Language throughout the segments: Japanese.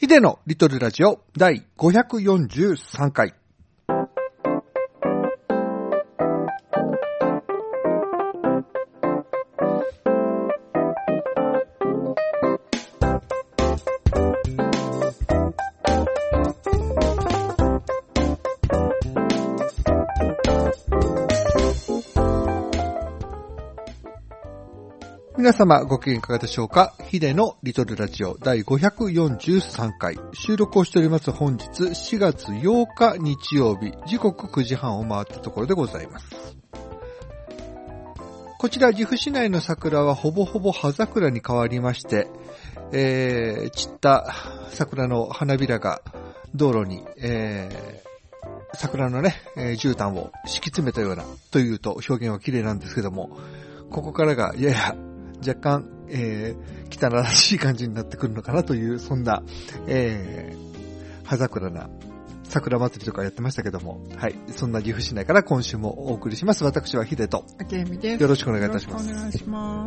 ヒデのリトルラジオ第543回。皆様ご機嫌いかがでしょうか。ヒデのリトルラジオ第543回。収録をしております本日4月8日日曜日、時刻9時半を回ったところでございます。こちら岐阜市内の桜はほぼほぼ葉桜に変わりまして、散った桜の花びらが道路に、桜のね、絨毯を敷き詰めたようなというと表現は綺麗なんですけども、ここからがやや若干、汚らしい感じになってくるのかなという、そんな、葉桜な桜祭りとかやってましたけども、はい、そんな岐阜市内から今週もお送りします。私はヒデと、 あけみです。 よろしくお願いいたします。 よろしくお願いします。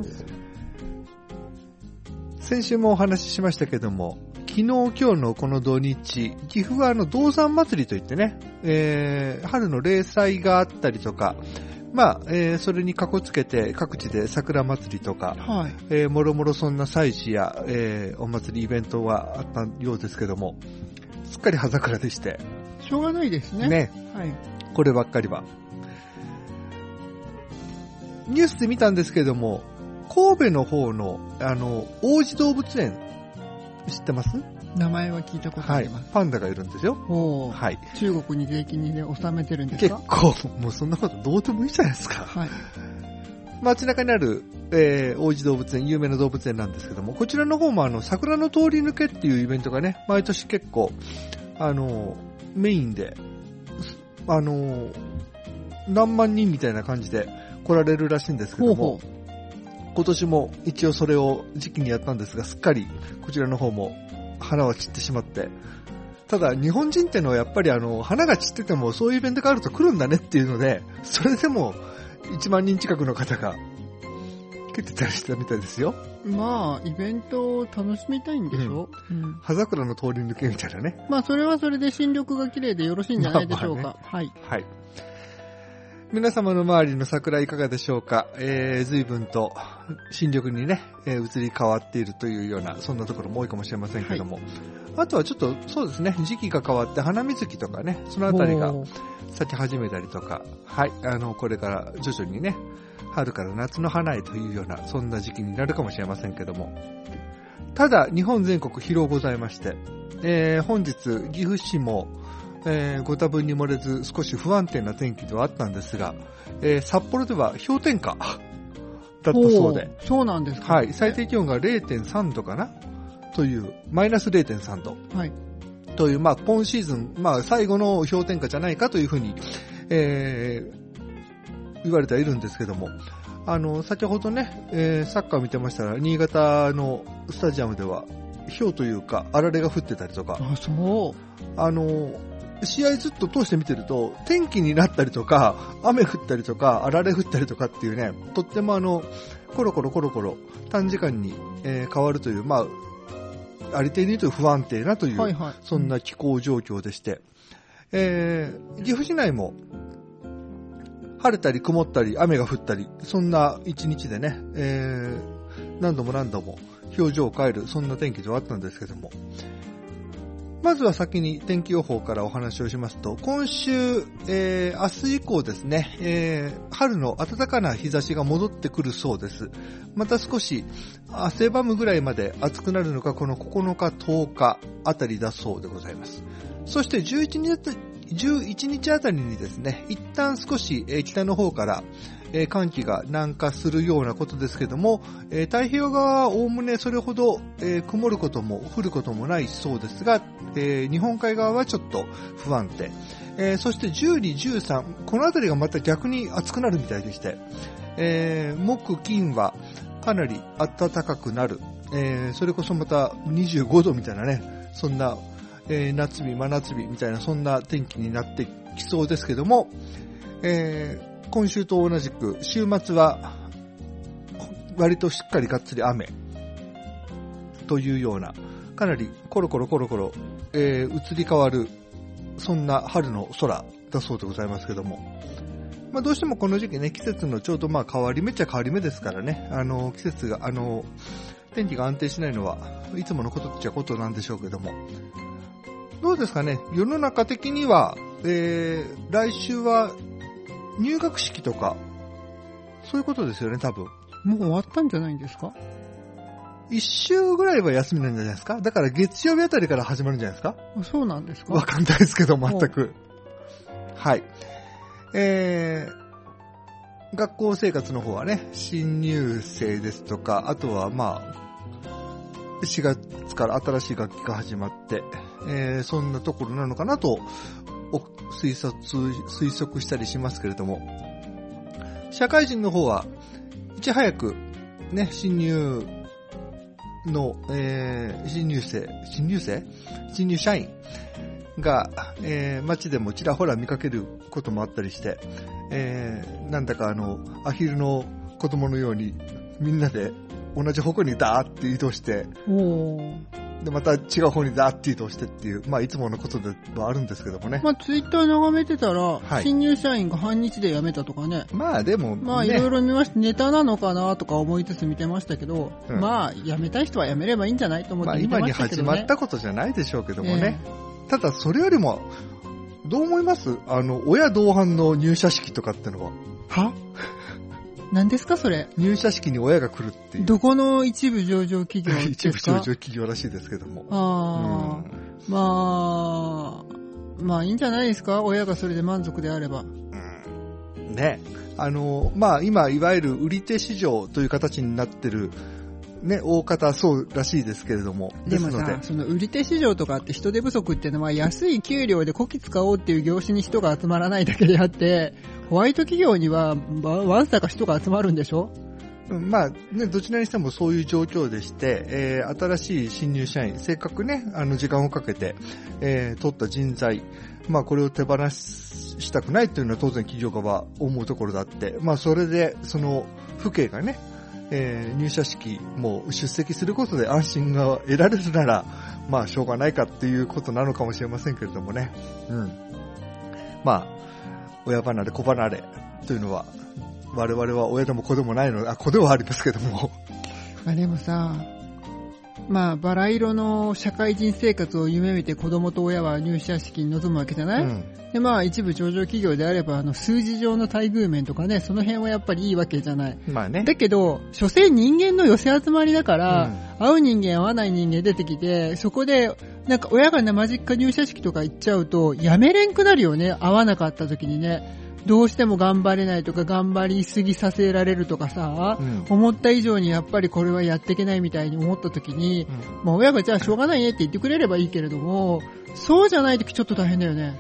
先週もお話ししましたけども、昨日今日のこの土日、岐阜は銅山祭りといってね、春の例祭があったりとか、まあ、それにかこつけて各地で桜祭りとか、 はい、 もろもろそんな祭事や、お祭りイベントはあったようですけども、すっかり葉桜でして。 しょうがないですね。 ね。 はい。 こればっかりは。ニュースで見たんですけども、神戸の方の、王子動物園、知ってます？ 名前は聞いたことあります。 はい。パンダがいるんですよ。はい。 中国に税金にね、納めてるんですか？ 結構、もうそんなことどうでもいいじゃないですか。 はい。 街中にある、王子動物園、有名な動物園なんですけども、こちらの方も桜の通り抜けっていうイベントがね、毎年結構、メインで、何万人みたいな感じで来られるらしいんですけども、今年も一応それを時期にやったんですが、すっかりこちらの方も花は散ってしまって、ただ日本人ってのはやっぱり花が散っててもそういうイベントがあると来るんだねっていうので、それでも1万人近くの方が来てたりしたみたいですよ。 まあイベントを楽しみたいんでしょ、 葉桜の通り抜けみたいなね。 まあそれはそれで新緑が綺麗でよろしいんじゃないでしょうか。 まあまあね、 はい。 はい。皆様の周りの桜いかがでしょうか。随分と新緑にね、移り変わっているというような、そんなところも多いかもしれませんけども、はい、あとはちょっとそうですね、時期が変わって花水木とかね、そのあたりが咲き始めたりとか、はい、これから徐々にね、春から夏の花へというような、そんな時期になるかもしれませんけども、ただ日本全国疲労ございまして、本日岐阜市もご多分に漏れず少し不安定な天気ではあったんですが、札幌では氷点下だったそうで。 そうなんですか、 はい。最低気温が 0.3 度かなという、マイナス 0.3 度。 はい。 という、まあ、今シーズン、まあ、最後の氷点下じゃないかというふうに、言われてはいるんですけども、先ほどね、サッカーを見てましたら、新潟のスタジアムでは、氷というか、あられが降ってたりとか。 あ、そう。 試合ずっと通して見てると、天気になったりとか、雨降ったりとか、あられ降ったりとかっていうね、とってもコロコロ短時間に、変わるという、まあ、ありていに言うと不安定なという、はいはい、そんな気候状況でして、岐阜市内も、晴れたり曇ったり雨が降ったり、そんな一日でね、何度も表情を変える、そんな天気ではあったんですけども、まずは先に天気予報からお話をしますと、今週、明日以降ですね、春の暖かな日差しが戻ってくるそうです。また少し汗ばむぐらいまで暑くなるのがこの9日、10日あたりだそうでございます。そして11日あたりにですね、一旦少し、北の方から、寒気が南下するようなことですけども、太平洋側はおおむねそれほど、曇ることも降ることもないそうですが、日本海側はちょっと不安定、そして12、13このあたりがまた逆に暑くなるみたいでして、木金はかなり暖かくなる、それこそまた25度みたいなね、そんな、夏日真夏日みたいなそんな天気になってきそうですけども、今週と同じく週末は割としっかりがっつり雨というようなかなりコロコロ、移り変わる、そんな春の空だそうでございますけども。まあどうしてもこの時期ね、季節のちょうど変わり目っちゃ変わり目ですからね、季節が、天気が安定しないのはいつものことっちゃことなんでしょうけども。どうですかね、世の中的には、来週は入学式とか、そういうことですよね、多分。 もう終わったんじゃないんですか？ 一週ぐらいは休みなんじゃないですか？だから月曜日あたりから始まるんじゃないですか？ そうなんですか？ わかんないですけど、全く。はい。学校生活の方はね、新入生ですとか、あとは4月から新しい学期が始まって、そんなところなのかなと推測したりしますけれども、社会人の方はいち早くね、新入社員が、街でもちらほら見かけることもあったりして、なんだかアヒルの子供のようにみんなで同じ方向にダーって移動して、でまた違う方にダーって移動してっていう、いつものことではあるんですけどもね。 ツイッター眺めてたら、 はい、 新入社員が半日で辞めたとかね。 でも、 いろいろ見まして、ネタなのかなとか思いつつ見てましたけど、辞めたい人は辞めればいいんじゃないと思って見てましたけどね。 今に始まったことじゃないでしょうけどもね。ただそれよりも、どう思います？親同伴の入社式とかってのは。 は？何ですかそれ？ 入社式に親が来るっていう。 どこの一部上場企業ですか？ 一部上場企業らしいですけども。 いいんじゃないですか？親がそれで満足であれば。 ね。今、いわゆる売り手市場という形になってる、ね、大方そうらしいですけれども。 でもさ、その売り手市場とかって人手不足っていうのは安い給料でこき使おうっていう業種に人が集まらないだけであって、ホワイト企業にはわんさか人が集まるんでしょ？ どちらにしてもそういう状況でして、新しい新入社員、せっかくね、時間をかけて、取った人材、これを手放したくないというのは当然企業側は思うところだって、それで、その、父兄がね、入社式も出席することで安心が得られるなら、しょうがないかっていうことなのかもしれませんけれどもね。親離れ子離れというのは、我々は親でも子でもないので、子ではありますけども。 でもさ、バラ色の社会人生活を夢見て子供と親は入社式に臨むわけじゃない？で、一部上場企業であれば、数字上の待遇面とかね、その辺はやっぱりいいわけじゃない。だけど、所詮人間の寄せ集まりだから、会う人間会わない人間出てきて、そこで、親が生実家入社式とか行っちゃうと、やめれんくなるよね、会わなかった時にね。どうしても頑張れないとか頑張りすぎさせられるとかさ、思った以上にやっぱりこれはやっていけないみたいに思った時に、親がじゃあしょうがないねって言ってくれればいいけれども、そうじゃない時ちょっと大変だよね。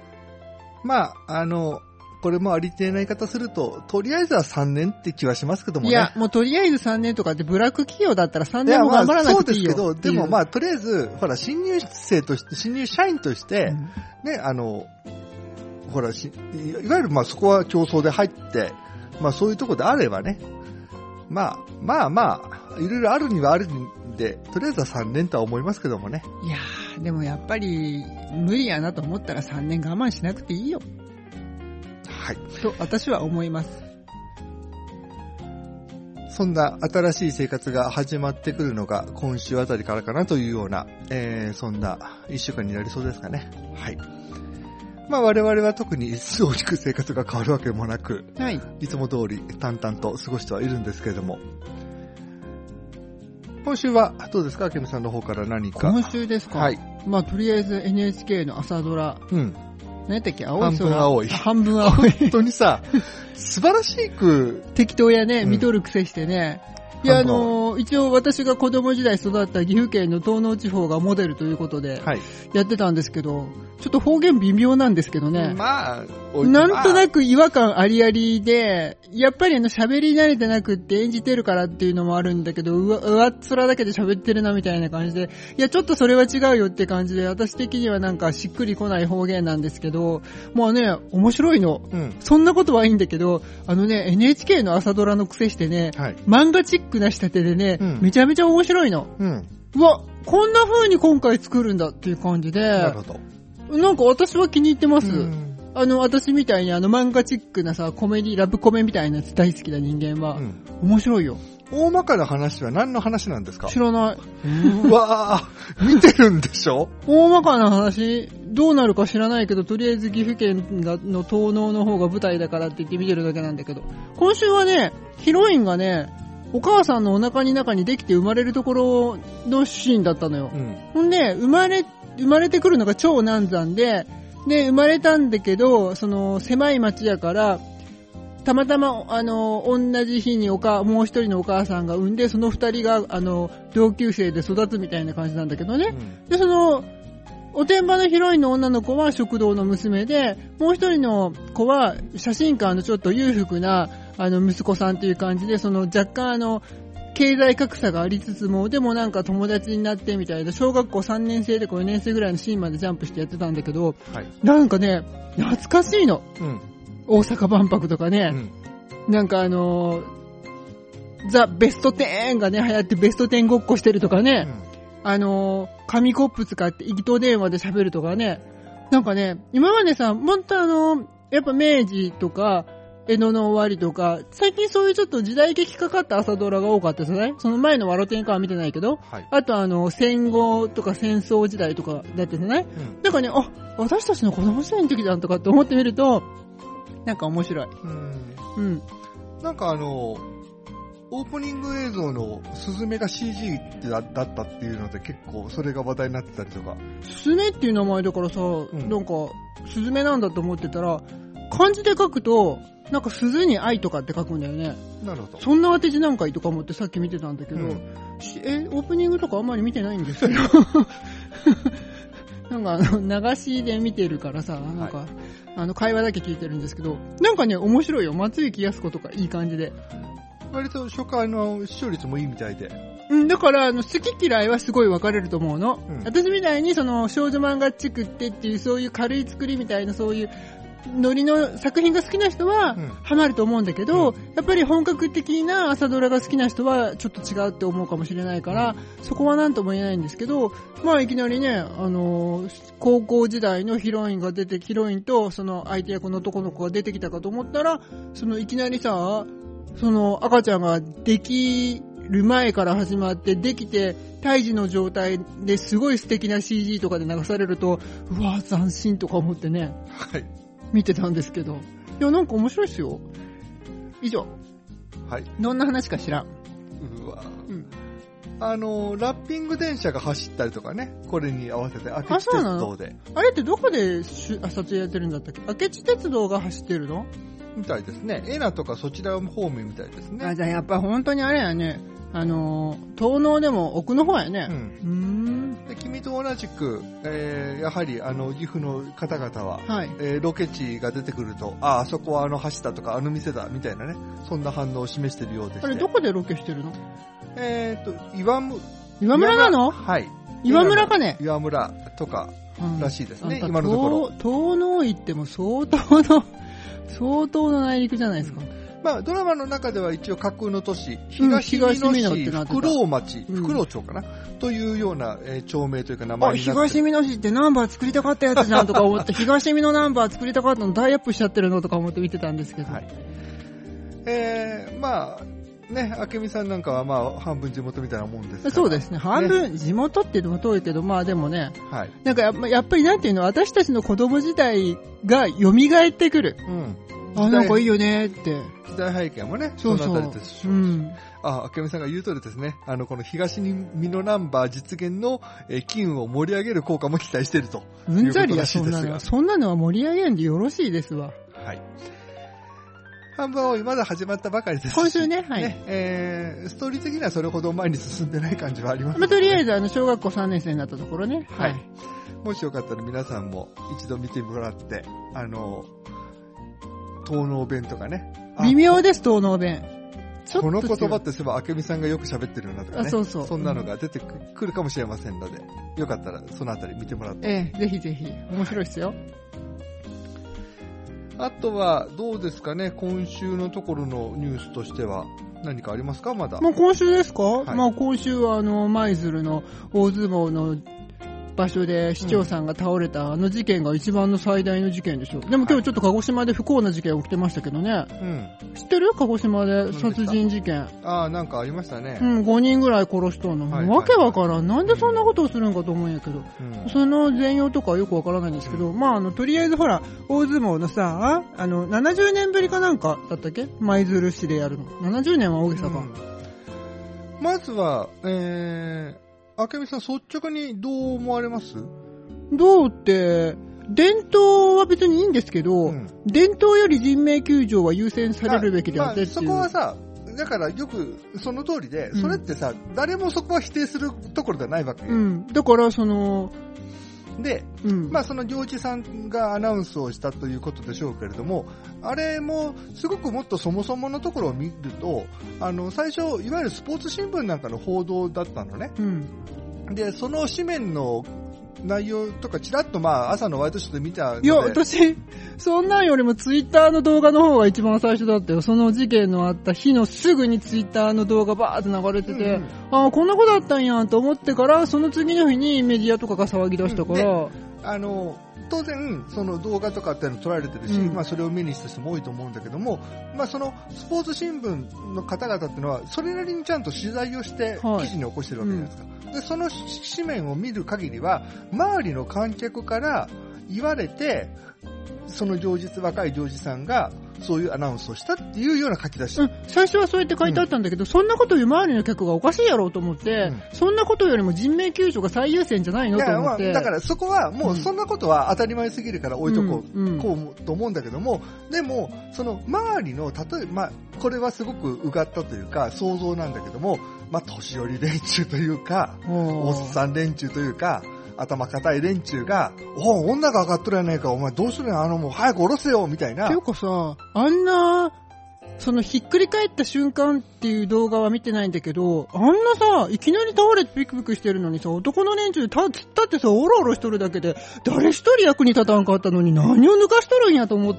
これもありていな言い方すると、とりあえずは3年って気はしますけどもね。 いや、もうとりあえず3年とかってブラック企業だったら3年も頑張らなくていいよ。 そうですけど、でもとりあえず、ほら、新入社員として、ね、ほら、いわゆるそこは競争で入って、そういうとこであればね、いろいろあるにはあるんで、とりあえずは3年とは思いますけどもね。 いやー、でもやっぱり無理やなと思ったら3年我慢しなくていいよ。 はい。 と私は思います。 そんな新しい生活が始まってくるのが今週あたりからかなというような、そんな1週間になりそうですかね。はい。我々は特に大きく生活が変わるわけもなく、いつも通り淡々と過ごしてはいるんですけれども、今週はどうですか、ケムさんの方から何か。 今週ですか？はい。とりあえず NHK の朝ドラ。何やったっけ？青い空。 半分青い。 半分青い。 本当にさ、素晴らしく。 適当やね、見とるくせしてね。いや、一応私が子供時代育った岐阜県の東濃地方がモデルということで、やってたんですけど、ちょっと方言微妙なんですけどね。なんとなく違和感ありありで、やっぱり喋り慣れてなくって演じてるからっていうのもあるんだけど、上っ面だけで喋ってるなみたいな感じで、いや、ちょっとそれは違うよって感じで、私的にはしっくりこない方言なんですけど、もうね、面白いの。そんなことはいいんだけど、NHK の朝ドラの癖してね、漫画チックな仕立てでね、めちゃめちゃ面白いの。うわ、 こんな風に今回作るんだっていう感じで、 なるほど。 なんか私は気に入ってます。私みたいに漫画チックなさ、コメディ、ラブコメみたいなやつ大好きな人間は、面白いよ。 大まかな話は何の話なんですか？ 知らない。 うわぁ、見てるんでしょ？ 大まかな話、どうなるか知らないけど、とりあえず岐阜県の東濃の方が舞台だからって言って見てるだけなんだけど、今週はね、ヒロインがね、お母さんのお腹に中にできて生まれるところのシーンだったのよ。ほんで、生まれてくるのが超難産で、生まれたんだけど、その、狭い町やから、たまたま、同じ日にもう一人のお母さんが産んで、その二人が、同級生で育つみたいな感じなんだけどね。で、その、おてんばのヒロインの女の子は食堂の娘で、もう一人の子は写真館のちょっと裕福な、息子さんっていう感じで、その若干経済格差がありつつも、でもなんか友達になってみたいな、小学校3年生で4年生ぐらいのシーンまでジャンプしてやってたんだけど、なんかね、懐かしいの。大阪万博とかね、なんかザ・ベスト10がね、流行ってベスト10ごっこしてるとかね、紙コップ使って糸電話で喋るとかね、なんかね、今までさ、もっとやっぱ明治とか、江戸の終わりとか、最近そういうちょっと時代劇かかった朝ドラが多かったですね。その前のワロテンかは見てないけど、あと戦後とか戦争時代とかだってね、なんかね、私たちの子供時代の時じゃんとかって思ってみると、なんか面白い。 なんかオープニング映像のスズメが CG だったっていうので結構それが話題になってたりとか。 スズメっていう名前だからさ、なんかスズメなんだと思ってたら、漢字で書くと、なんか鈴に愛とかって書くんだよね。 なるほど。 そんな当て字なんかいとか思ってさっき見てたんだけど、オープニングとかあんまり見てないんですよ。なんか流しで見てるからさ、なんか、会話だけ聞いてるんですけど、なんかね、面白いよ。松雪泰子とかいい感じで。 割と初回の視聴率もいいみたいで。 だから、好き嫌いはすごい分かれると思うの。私みたいに、少女漫画チックってっていう、そういう軽い作りみたいな、そういう、ノリの作品が好きな人は、ハマると思うんだけど、やっぱり本格的な朝ドラが好きな人は、ちょっと違うって思うかもしれないから、そこはなんとも言えないんですけど、まあ、いきなりね、高校時代のヒロインと、その相手役の男の子が出てきたかと思ったら、いきなりさ、赤ちゃんができる前から始まって、できて、胎児の状態ですごい素敵な CG とかで流されると、うわー斬新とか思ってね。 はい。 見てたんですけど。いや、なんか面白いっすよ。以上。 はい。 どんな話か知らん。 うわラッピング電車が走ったりとかね、これに合わせて、明智鉄道で。 あれってどこで撮影やってるんだったっけ？明智鉄道が走ってるの？ みたいですね。エナとかそちら方面みたいですね。 じゃあやっぱ本当にあれやね。東濃でも奥の方やね。 で君と同じく、やはり岐阜の方々は、ロケ地が出てくると、あそこは走ったとか店だみたいなね、そんな反応を示しているようでして。 あれどこでロケしてるの？ 岩村なの？ はい。 岩村かね？ 岩村とからしいですね、今のところ。 東濃行っても相当の内陸じゃないですか。 まあ、ドラマの中では一応架空の都市、東美濃市、福郎町、福郎町かな、というような、町名というか名前になって。 東美濃市ってナンバー作りたかったやつじゃんとか思って、東美濃ナンバー作りたかったのダイアップしちゃってるのとか思って見てたんですけど。はい。 まあ、ね、明美さんなんかはまあ、半分地元みたいなもんですから。 そうですね。半分、地元っていうのも遠いけど、まあでもね。はい。なんかやっぱりなんていうの、私たちの子供時代が蘇ってくる。なんかいいよねって。 時代背景もね、そうなったりですし。明美さんが言う通りですね。この東美濃ナンバー実現の、機運を盛り上げる効果も期待しているということらしいですが。 そんなのは盛り上げんでよろしいですわ。 はい。半分はまだ始まったばかりですし。 今週ね、はい。 ストーリー的にはそれほど前に進んでない感じはあります、ね。 とりあえず小学校3年生になったところね。 はい。もしよかったら皆さんも一度見てもらって、東濃弁とかね。 微妙です、東濃弁。 この言葉ってすれば明美さんがよく喋ってるようなとかね。 そうそう。 そんなのが出てくるかもしれませんので、よかったらそのあたり見てもらって。 ぜひぜひ。面白いですよ。 あとは、どうですかね、今週のところのニュースとしては、 何かありますかまだ。 もう今週ですか、 はい、 まあ今週は舞鶴の大相撲の場所で市長さんが倒れたあの事件が一番の最大の事件でしょ。でも今日ちょっと鹿児島で不幸な事件起きてましたけどね。知ってる？鹿児島で殺人事件。 なんかありましたね。 5人ぐらい殺しとんの。わけわからん。なんでそんなことをするんかと思うんやけど。その全容とかはよくわからないんですけど、まあとりあえずほら、大相撲のさ、70年ぶりかなんかだったっけ？舞鶴市でやるの。70年は大げさか。 まずは、明美さん率直にどう思われます？ どうって、伝統は別にいいんですけど、伝統より人命救助は優先されるべきであってっていう。 そこはさ、だからよくその通りで、それってさ、誰もそこは否定するところではないわけ。 だからで、まあその行司さんがアナウンスをしたということでしょうけれども、あれもすごくもっとそもそものところを見ると、最初いわゆるスポーツ新聞なんかの報道だったのね。で、その紙面の内容とかちらっとまあ朝のワイドショーで見たので。 いや、私、そんなんよりもツイッターの動画の方が一番最初だったよ。その事件のあった日のすぐにツイッターの動画バーって流れてて、こんなことあったんやと思ってから、その次の日にメディアとかが騒ぎ出したから、 当然その動画とかっていうの撮られてるし、まあそれを目にした人も多いと思うんだけども、まあそのスポーツ新聞の方々っていうのはそれなりにちゃんと取材をして記事に起こしてるわけじゃないですか。でその紙面を見る限りは周りの観客から言われて、その若い行司さんがそういうアナウンスをしたっていうような書き出し。 最初はそうやって書いてあったんだけど、そんなこと言う周りの客がおかしいやろうと思って、そんなことよりも人命救助が最優先じゃないのと思って。 だからそこはもうそんなことは当たり前すぎるから置いとこう、こうと思うんだけども、でもその周りの例えば、まあこれはすごくうがったというか想像なんだけども、まあ年寄り連中というか、おっさん連中というか、頭固い連中が、女が上がっとるやないか、お前どうするんや、もう早く下ろせよ、みたいな。 ていうかさ、あんな、ひっくり返った瞬間っていう動画は見てないんだけど、あんなさ、いきなり倒れてピクピクしてるのにさ、男の連中突っ立ってさ、オロオロしとるだけで、誰一人役に立たんかったのに何を抜かしとるんやと思って、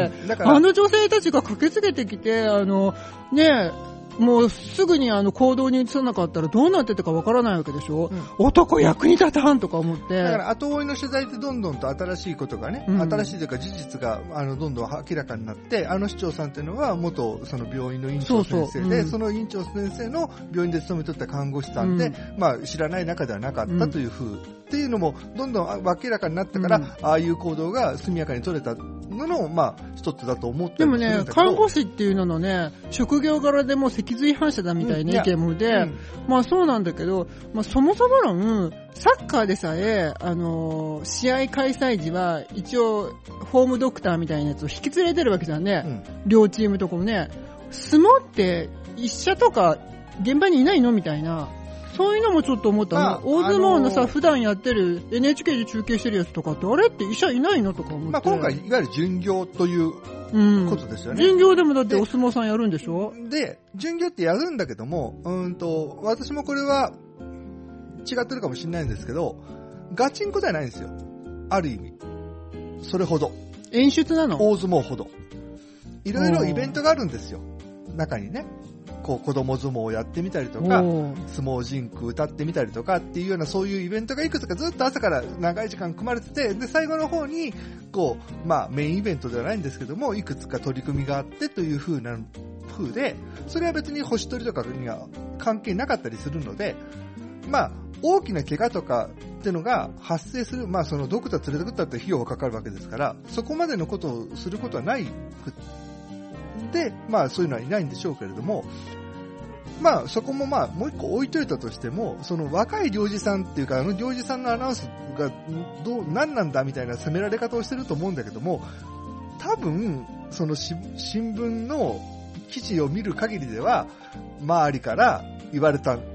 あの女性たちが駆けつけてきて、ねえ、もうすぐに行動に移さなかったらどうなってたかわからないわけでしょ、男役に立たんとか思って。 だから後追いの取材でどんどんと新しいことがね、新しいというか事実がどんどん明らかになって、市長さんっていうのは元その病院の院長先生で、その院長先生の病院で勤めとった看護師さんで、まあ知らない中ではなかったという風、っていうのもどんどん明らかになってから、ああいう行動が速やかに取れたのの、まあ一つだと思ってるんだけど。 でもね、看護師っていうののね、職業柄でも脊髄反射だみたいな意見もで、まあそうなんだけど、まあそもそも論、サッカーでさえ、試合開催時は一応ホームドクターみたいなやつを引き連れてるわけじゃんね。両チームとかもね。相撲って医者とか現場にいないのみたいな。そういうのもちょっと思ったの。大相撲のさ、普段やってる NHK で中継してるやつとかって、あれって医者いないのとか思って。 まあ今回いわゆる巡業ということですよね。 巡業でもだってお相撲さんやるんでしょ？ で、巡業ってやるんだけども、私もこれは違ってるかもしれないんですけど、ガチンコじゃないんですよ。ある意味。それほど。 演出なの？ 大相撲ほど。いろいろイベントがあるんですよ。中にね。こう子供相撲をやってみたりとか、相撲人句歌ってみたりとかっていうようなそういうイベントがいくつかずっと朝から長い時間組まれてて、で最後の方にこうまあメインイベントではないんですけども、いくつか取り組みがあってという風で、それは別に星取りとかには関係なかったりするので、まあ大きな怪我とかっていうのが発生する、まあそのドクター連れてくったって費用がかかるわけですから、そこまでのことをすることはないで、まあそういうのはいないんでしょうけれども、まあそこもまあもう一個置いといたとしても、その若い行司さんっていうか、行司さんのアナウンスが何なんだみたいな責められ方をしてると思うんだけども、多分その新聞の記事を見る限りでは周りから言われたって、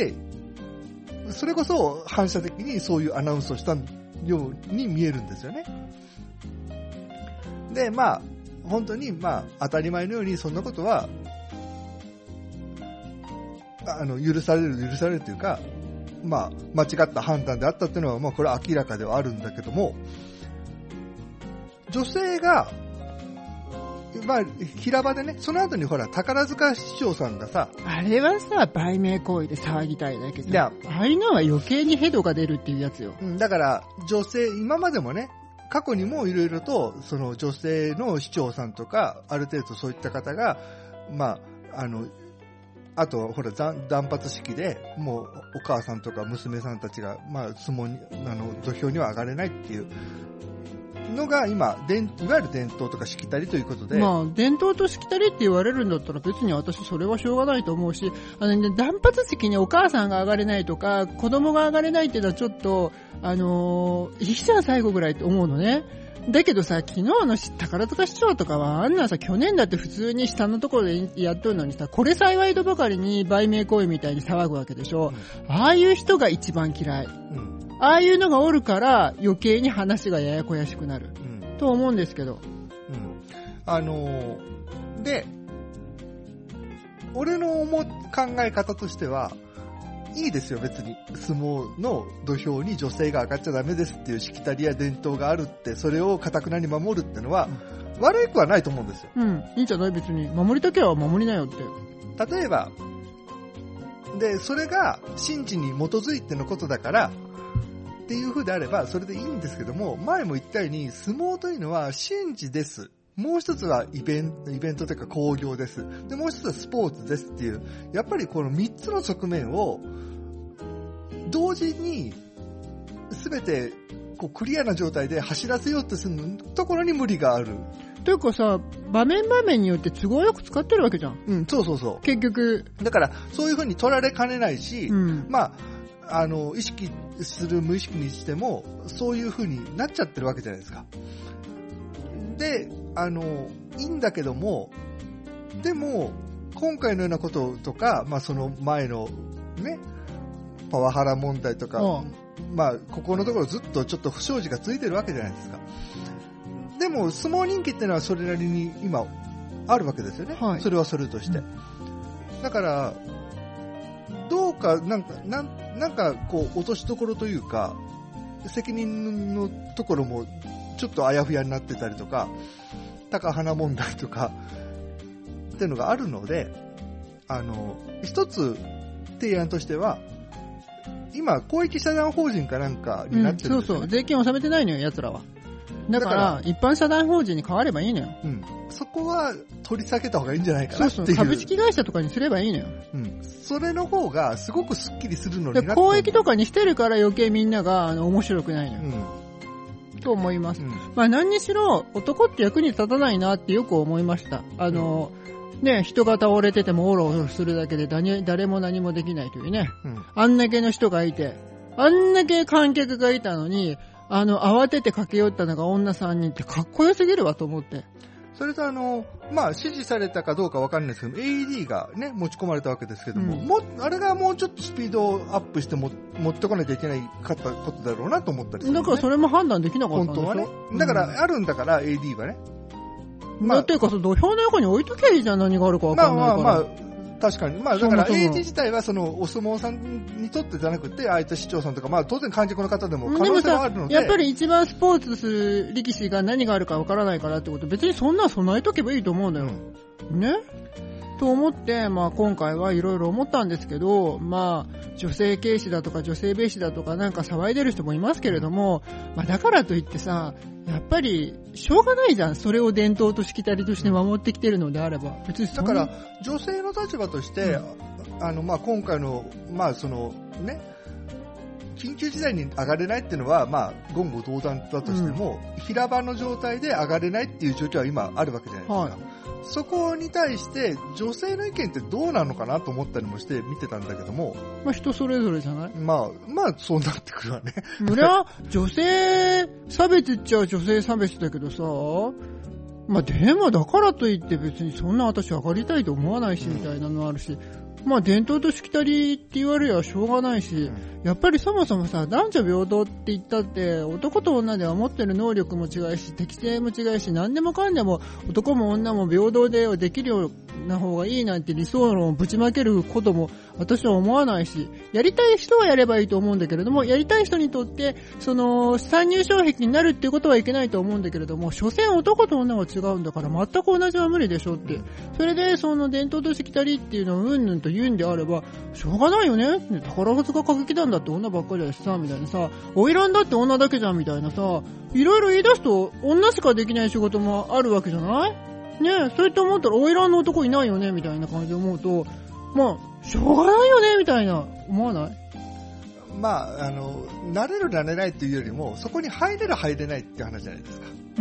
それこそ反射的にそういうアナウンスをしたように見えるんですよね。で、まあ本当にまあ当たり前のようにそんなことは許されるというか、まあ間違った判断であったっていうのはまあこれは明らかではあるんだけども、女性がまあ、平場でね、その後にほら、宝塚市長さんがさ、 あれはさ、売名行為で騒ぎたいだけど、ああいうのは余計にヘドが出るっていうやつよ。 だから、女性、今までもね、過去にもいろいろと、その女性の市長さんとか、ある程度そういった方が、まあ、あと、ほら、断髪式で、もう、お母さんとか娘さんたちが、まあ、相撲に、土俵には上がれないっていうのが、今、いわゆる伝統とかしきたりということで。 まあ、伝統としきたりって言われるんだったら、別に私それはしょうがないと思うし、断髪式にお母さんが上がれないとか、子供が上がれないっていうのはちょっと、いいじゃん最後ぐらいって思うのね。だけどさ、昨日の宝塚市長とかは、あんなさ、去年だって普通に下のところでやっとるのにさ、これ幸いとばかりに売名行為みたいに騒ぐわけでしょ。ああいう人が一番嫌い。ああいうのがおるから余計に話がややこやしくなる。と思うんですけど。 で、俺の考え方としては、いいですよ、別に。相撲の土俵に女性が上がっちゃダメですっていうしきたりや伝統があるって、それを堅くなに守るってのは、悪くはないと思うんですよ。 いいんじゃない別に。守りたければ守りなよって。 例えば、で、それが神事に基づいてのことだから、っていう風であれば、それでいいんですけども、前も言ったように、相撲というのは神事です。もう一つはイベントというか興行です。で、もう一つはスポーツですっていう、やっぱりこの3つの側面を、同時に、すべて、こう、クリアな状態で走らせようとするところに無理がある。 というかさ、場面によって都合よく使ってるわけじゃん。 そうそうそう。 結局。 だから、そういう風に取られかねないし、まあ、意識する無意識にしても、そういう風になっちゃってるわけじゃないですか。で、いいんだけども、でも、今回のようなこととか、まあその前のね、パワハラ問題とか、まあここのところずっとちょっと不祥事がついてるわけじゃないですか。でも相撲人気っていうのはそれなりに今あるわけですよね。それはそれとして。だから、どうか、なんかこう落としどころというか、責任のところもちょっとあやふやになってたりとか、高花問題とかっていうのがあるので、一つ提案としては、今公益社団法人かなんかになってるんですよね。 そうそう、税金納めてないのよ、奴らは。だから一般社団法人に変わればいいのよ。 そこは取り下げた方がいいんじゃないかなっていう。 そう株式会社とかにすればいいのよ。 それの方がすごくスッキリするのになって。 公益とかにしてるから余計みんなが面白くないのよ。と思います。まあ何にしろ男って役に立たないなってよく思いました。ね、人が倒れててもオロオロするだけで誰も何もできないというね。あんだけの人がいて、あんだけ観客がいたのに、慌てて駆け寄ったのが女3人ってかっこよすぎるわと思って。 それとまあ、指示されたかどうかわかんないですけど、AED がね、持ち込まれたわけですけども、あれがもうちょっとスピードをアップして持ってこなきゃいけないことだろうなと思ったりする、ね。 だからそれも判断できなかったんでしょ。 本当はね。だから、あるんだから、AED はね。 だっていうか、土俵の横に置いときゃいいじゃん、何があるかわかんないから。 まあ、確かに。まあ、だから、AED 自体は、その、お相撲さんにとってじゃなくて、ああいった市長さんとか、まあ、当然観客の方でも可能性はあるので。 やっぱり一番スポーツする力士が何があるかわからないからってこと、別にそんな備えとけばいいと思うんだよ。ねと思って、まあ今回はいろいろ思ったんですけど、まあ女性軽視だとか女性蔑視だとかなんか騒いでる人もいますけれども、まあだからといってさ、やっぱりしょうがないじゃん。それを伝統としきたりとして守ってきてるのであれば。別にだから女性の立場として、まあ今回の、まあそのね、緊急事態に上がれないっていうのは、まあ、言語道断だとしても、平場の状態で上がれないっていう状況は今あるわけじゃないですか。そこに対して女性の意見ってどうなのかなと思ったりもして見てたんだけども。 まあ人それぞれじゃない？ まあそうなってくるわね。 そりゃ、女性差別っちゃ女性差別だけどさ、まあでもだからといって別にそんな私上がりたいと思わないしみたいなのあるし、まあ伝統としきたりって言われればしょうがないし、やっぱりそもそもさ、男女平等って言ったって男と女では持ってる能力も違いし、適性も違いし、何でもかんでも男も女も平等でできるような方がいいなんて理想論をぶちまけることも私は思わないし、やりたい人はやればいいと思うんだけれども、やりたい人にとって、参入障壁になるっていうことはいけないと思うんだけれども、所詮男と女は違うんだから全く同じは無理でしょって。それで、伝統としてきたりっていうのをうんぬんと言うんであれば、しょうがないよね。宝塚歌劇団だって女ばっかりだしさ、みたいなさ、花魁だって女だけじゃんみたいなさ、いろいろ言い出すと女しかできない仕事もあるわけじゃないねえ、そうやって思ったら花魁の男いないよねみたいな感じで思うと、まあ、しょうがないよねみたいな、思わない？ まあ、なれるなれないっていうよりも、そこに入れる入れないって話じゃないですか。 うん。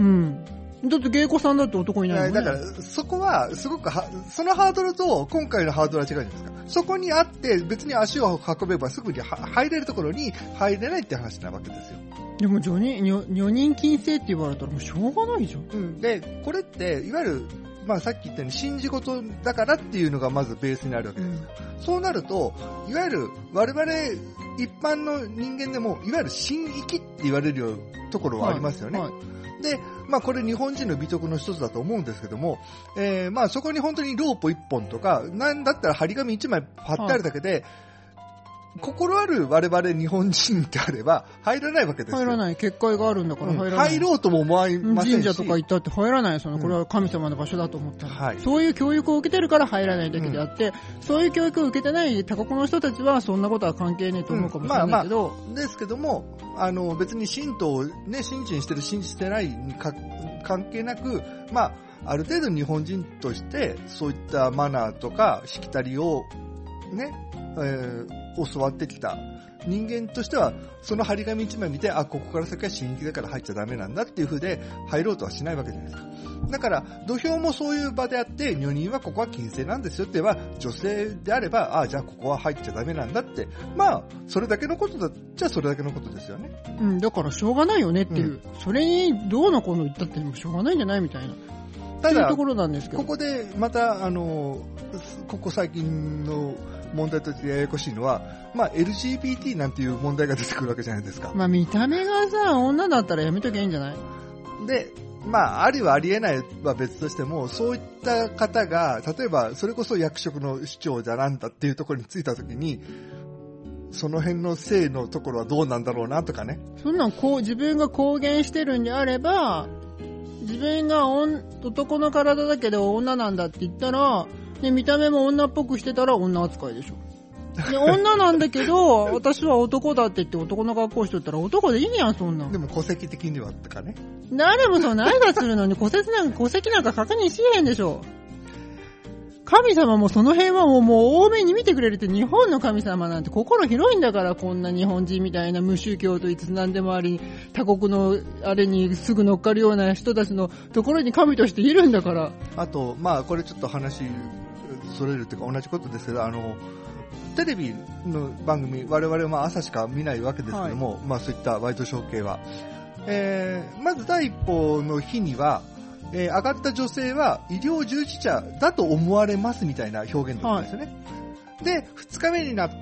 だって芸妓さんだって男いないもんね。 だからそこはすごくそのハードルと今回のハードルは違うじゃないですか。そこにあって別に足を運べばすぐに入れるところに入れないって話なわけですよ。 でも女人禁制って言われたらもうしょうがないじゃん。 うん。で、これっていわゆるまあさっき言ったように信じ事だからっていうのがまずベースにあるわけです。そうなると、いわゆる我々一般の人間でもいわゆる信域って言われるところはありますよね。はいはい、で、まあこれ日本人の美徳の一つだと思うんですけども、まあそこに本当にロープ一本とか、なんだったら張り紙一枚貼ってあるだけで、はい、心ある我々日本人であれば入らないわけですよ。 入らない。結界があるんだから入らない。 入ろうとも思いませんし。 神社とか行ったって入らない。これは神様の場所だと思ったら、はい。そういう教育を受けてるから入らないだけであって、そういう教育を受けてない他国の人たちはそんなことは関係ねえと思うかもしれないけど。 まあ、ですけども、別に神道をね、信心してる信じてないに関係なく、まあ、ある程度日本人としてそういったマナーとかしきたりをね、教わってきた人間としてはその張り紙一枚見て、ここから先は神域だから入っちゃダメなんだっていう風で入ろうとはしないわけじゃないですか。だから土俵もそういう場であって、女人はここは禁制なんですよって言えば、女性であればじゃあここは入っちゃダメなんだって、まあそれだけのことだっちゃそれだけのことですよね。 うん、だからしょうがないよねっていう、それにどうのこうの言ったってもしょうがないんじゃないみたいな。ただところなんですけど、 ここでまたここ最近の問題としてややこしいのは、まあ LGBT なんていう問題が出てくるわけじゃないですか。 まあ見た目がさ、女だったらやめときゃいいんじゃない？ で、まあありはありえないは別としても、そういった方が例えばそれこそ役職の市長じゃなんだっていうところについたときに、その辺の性のところはどうなんだろうなとかね。 そんなん自分が公言してるんであれば、自分が男の体だけど女なんだって言ったら、で見た目も女っぽくしてたら女扱いでしょ。で女なんだけど私は男だって言って男の格好しとったら男でいいやん、そんなん。 でも戸籍的にはとかね。 誰もそう何がするのに戸籍なんか確認しへんでしょ。神様もその辺はもう多めに見てくれるって。日本の神様なんて心広いんだから。こんな日本人みたいな無宗教といつ何でもあり、他国のあれにすぐ乗っかるような人たちのところに神としているんだから。 あと、まあこれちょっと話それるっていうか同じことですけど、テレビの番組、我々は朝しか見ないわけですけども、はい、まあそういったワイドショー系は、まず第一報の日には、上がった女性は医療従事者だと思われますみたいな表現だったんですよね。はい、で、2日目になって、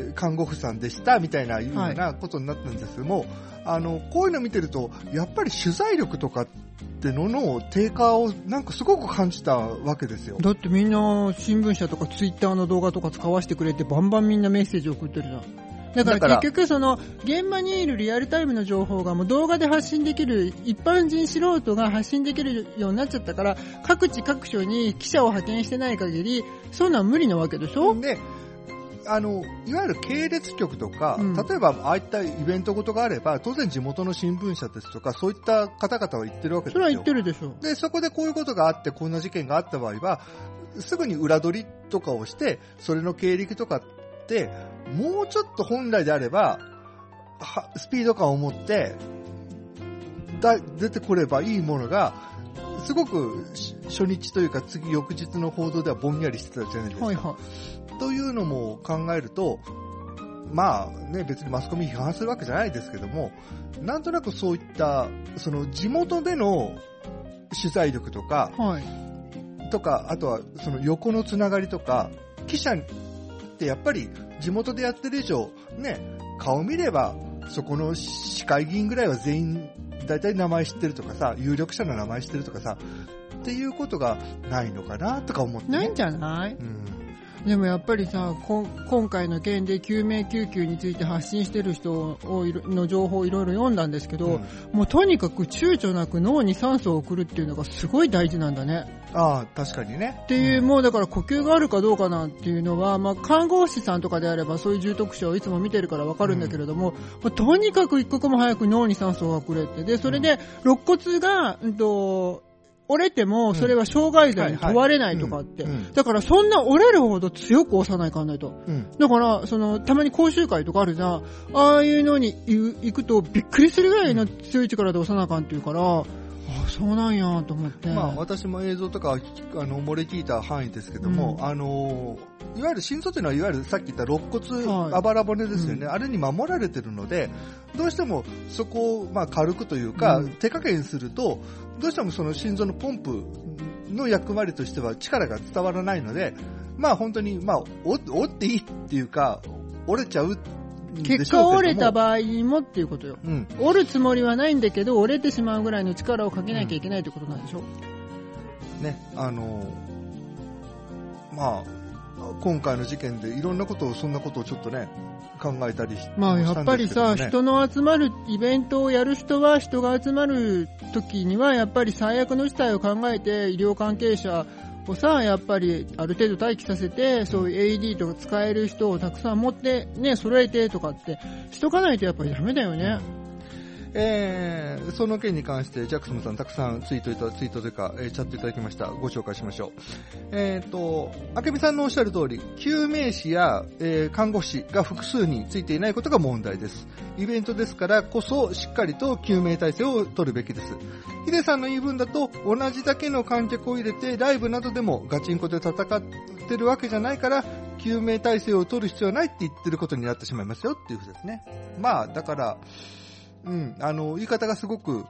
看護婦さんでしたみたいないうようなことになったんですけども、はい、こういうの見てると、やっぱり取材力とかっての低下をなんかすごく感じたわけですよ。 だってみんな新聞社とかツイッターの動画とか使わせてくれてバンバンみんなメッセージ送ってるじゃん。だから結局現場にいるリアルタイムの情報がもう動画で発信できる、一般人素人が発信できるようになっちゃったから、各地各所に記者を派遣してない限りそんなん無理なわけでしょ。 で、いわゆる系列局とか、例えばああいったイベントごとがあれば当然地元の新聞社ですとかそういった方々は言ってるわけですよ。 それは言ってるでしょ。 で、そこでこういうことがあってこんな事件があった場合はすぐに裏取りとかをしてそれの経歴とかってもうちょっと本来であればスピード感を持って出てこればいいものがすごく初日というか翌日の報道ではぼんやりしてたじゃないですか。はいはい、というのも考えると、まあね、別にマスコミ批判するわけじゃないですけども、なんとなくそういったその地元での取材力とか、はい、とかあとはその横のつながりとか、記者ってやっぱり地元でやってる以上ね、顔見ればそこの市会議員ぐらいは全員だいたい名前知ってるとかさ、有力者の名前知ってるとかさっていうことがないのかなとか思って、ね、 ないんじゃない？ でもやっぱりさ、今回の件で救命救急について発信してる人の情報をいろいろ読んだんですけど、もうとにかく躊躇なく脳に酸素を送るっていうのがすごい大事なんだね。 ああ、確かにね。 っていう、もうだから呼吸があるかどうかなんていうのは、まあ看護師さんとかであればそういう重篤者をいつも見てるからわかるんだけれども、とにかく一刻も早く脳に酸素を送れって。で、それで肋骨が、折れてもそれは傷害罪に問われないとかって、だからそんな折れるほど強く押さないかんないと、だからたまに講習会とかあるじゃん、ああいうのに行くとびっくりするぐらいの強い力で押さなあかんっていうから、あ、そうなんやと思って。 まあ私も映像とか漏れ聞いた範囲ですけども、いわゆる心臓というのは、いわゆるさっき言った肋骨、あばら骨ですよね、あれに守られてるので、どうしてもそこをまあ軽くというか、手加減すると、どうしてもその心臓のポンプの役割としては力が伝わらないので、まあ本当に、まあ折っていいっていうか、折れちゃう。 結果折れた場合にもっていうことよ、折るつもりはないんだけど折れてしまうぐらいの力をかけなきゃいけないってことなんでしょ、 ね、まあ今回の事件でいろんなことを、そんなことをちょっとね考えたりして、 まあやっぱりさ、人の集まるイベントをやる人は、人が集まる時にはやっぱり最悪の事態を考えて、医療関係者をさ、やっぱりある程度待機させて、そういう AED とか使える人をたくさん持ってね、揃えてとかってしとかないとやっぱりダメだよね。 その件に関してジャクソンさんたくさんツイートというか、チャットいただきました。ご紹介しましょう。あけみさんのおっしゃる通り、救命士や、看護師が複数についていないことが問題です。イベントですからこそしっかりと救命体制を取るべきです。ヒデさんの言い分だと、同じだけの観客を入れてライブなどでもガチンコで戦ってるわけじゃないから、救命体制を取る必要はないって言ってることになってしまいますよっていうふうですね。まあだから言い方がすごく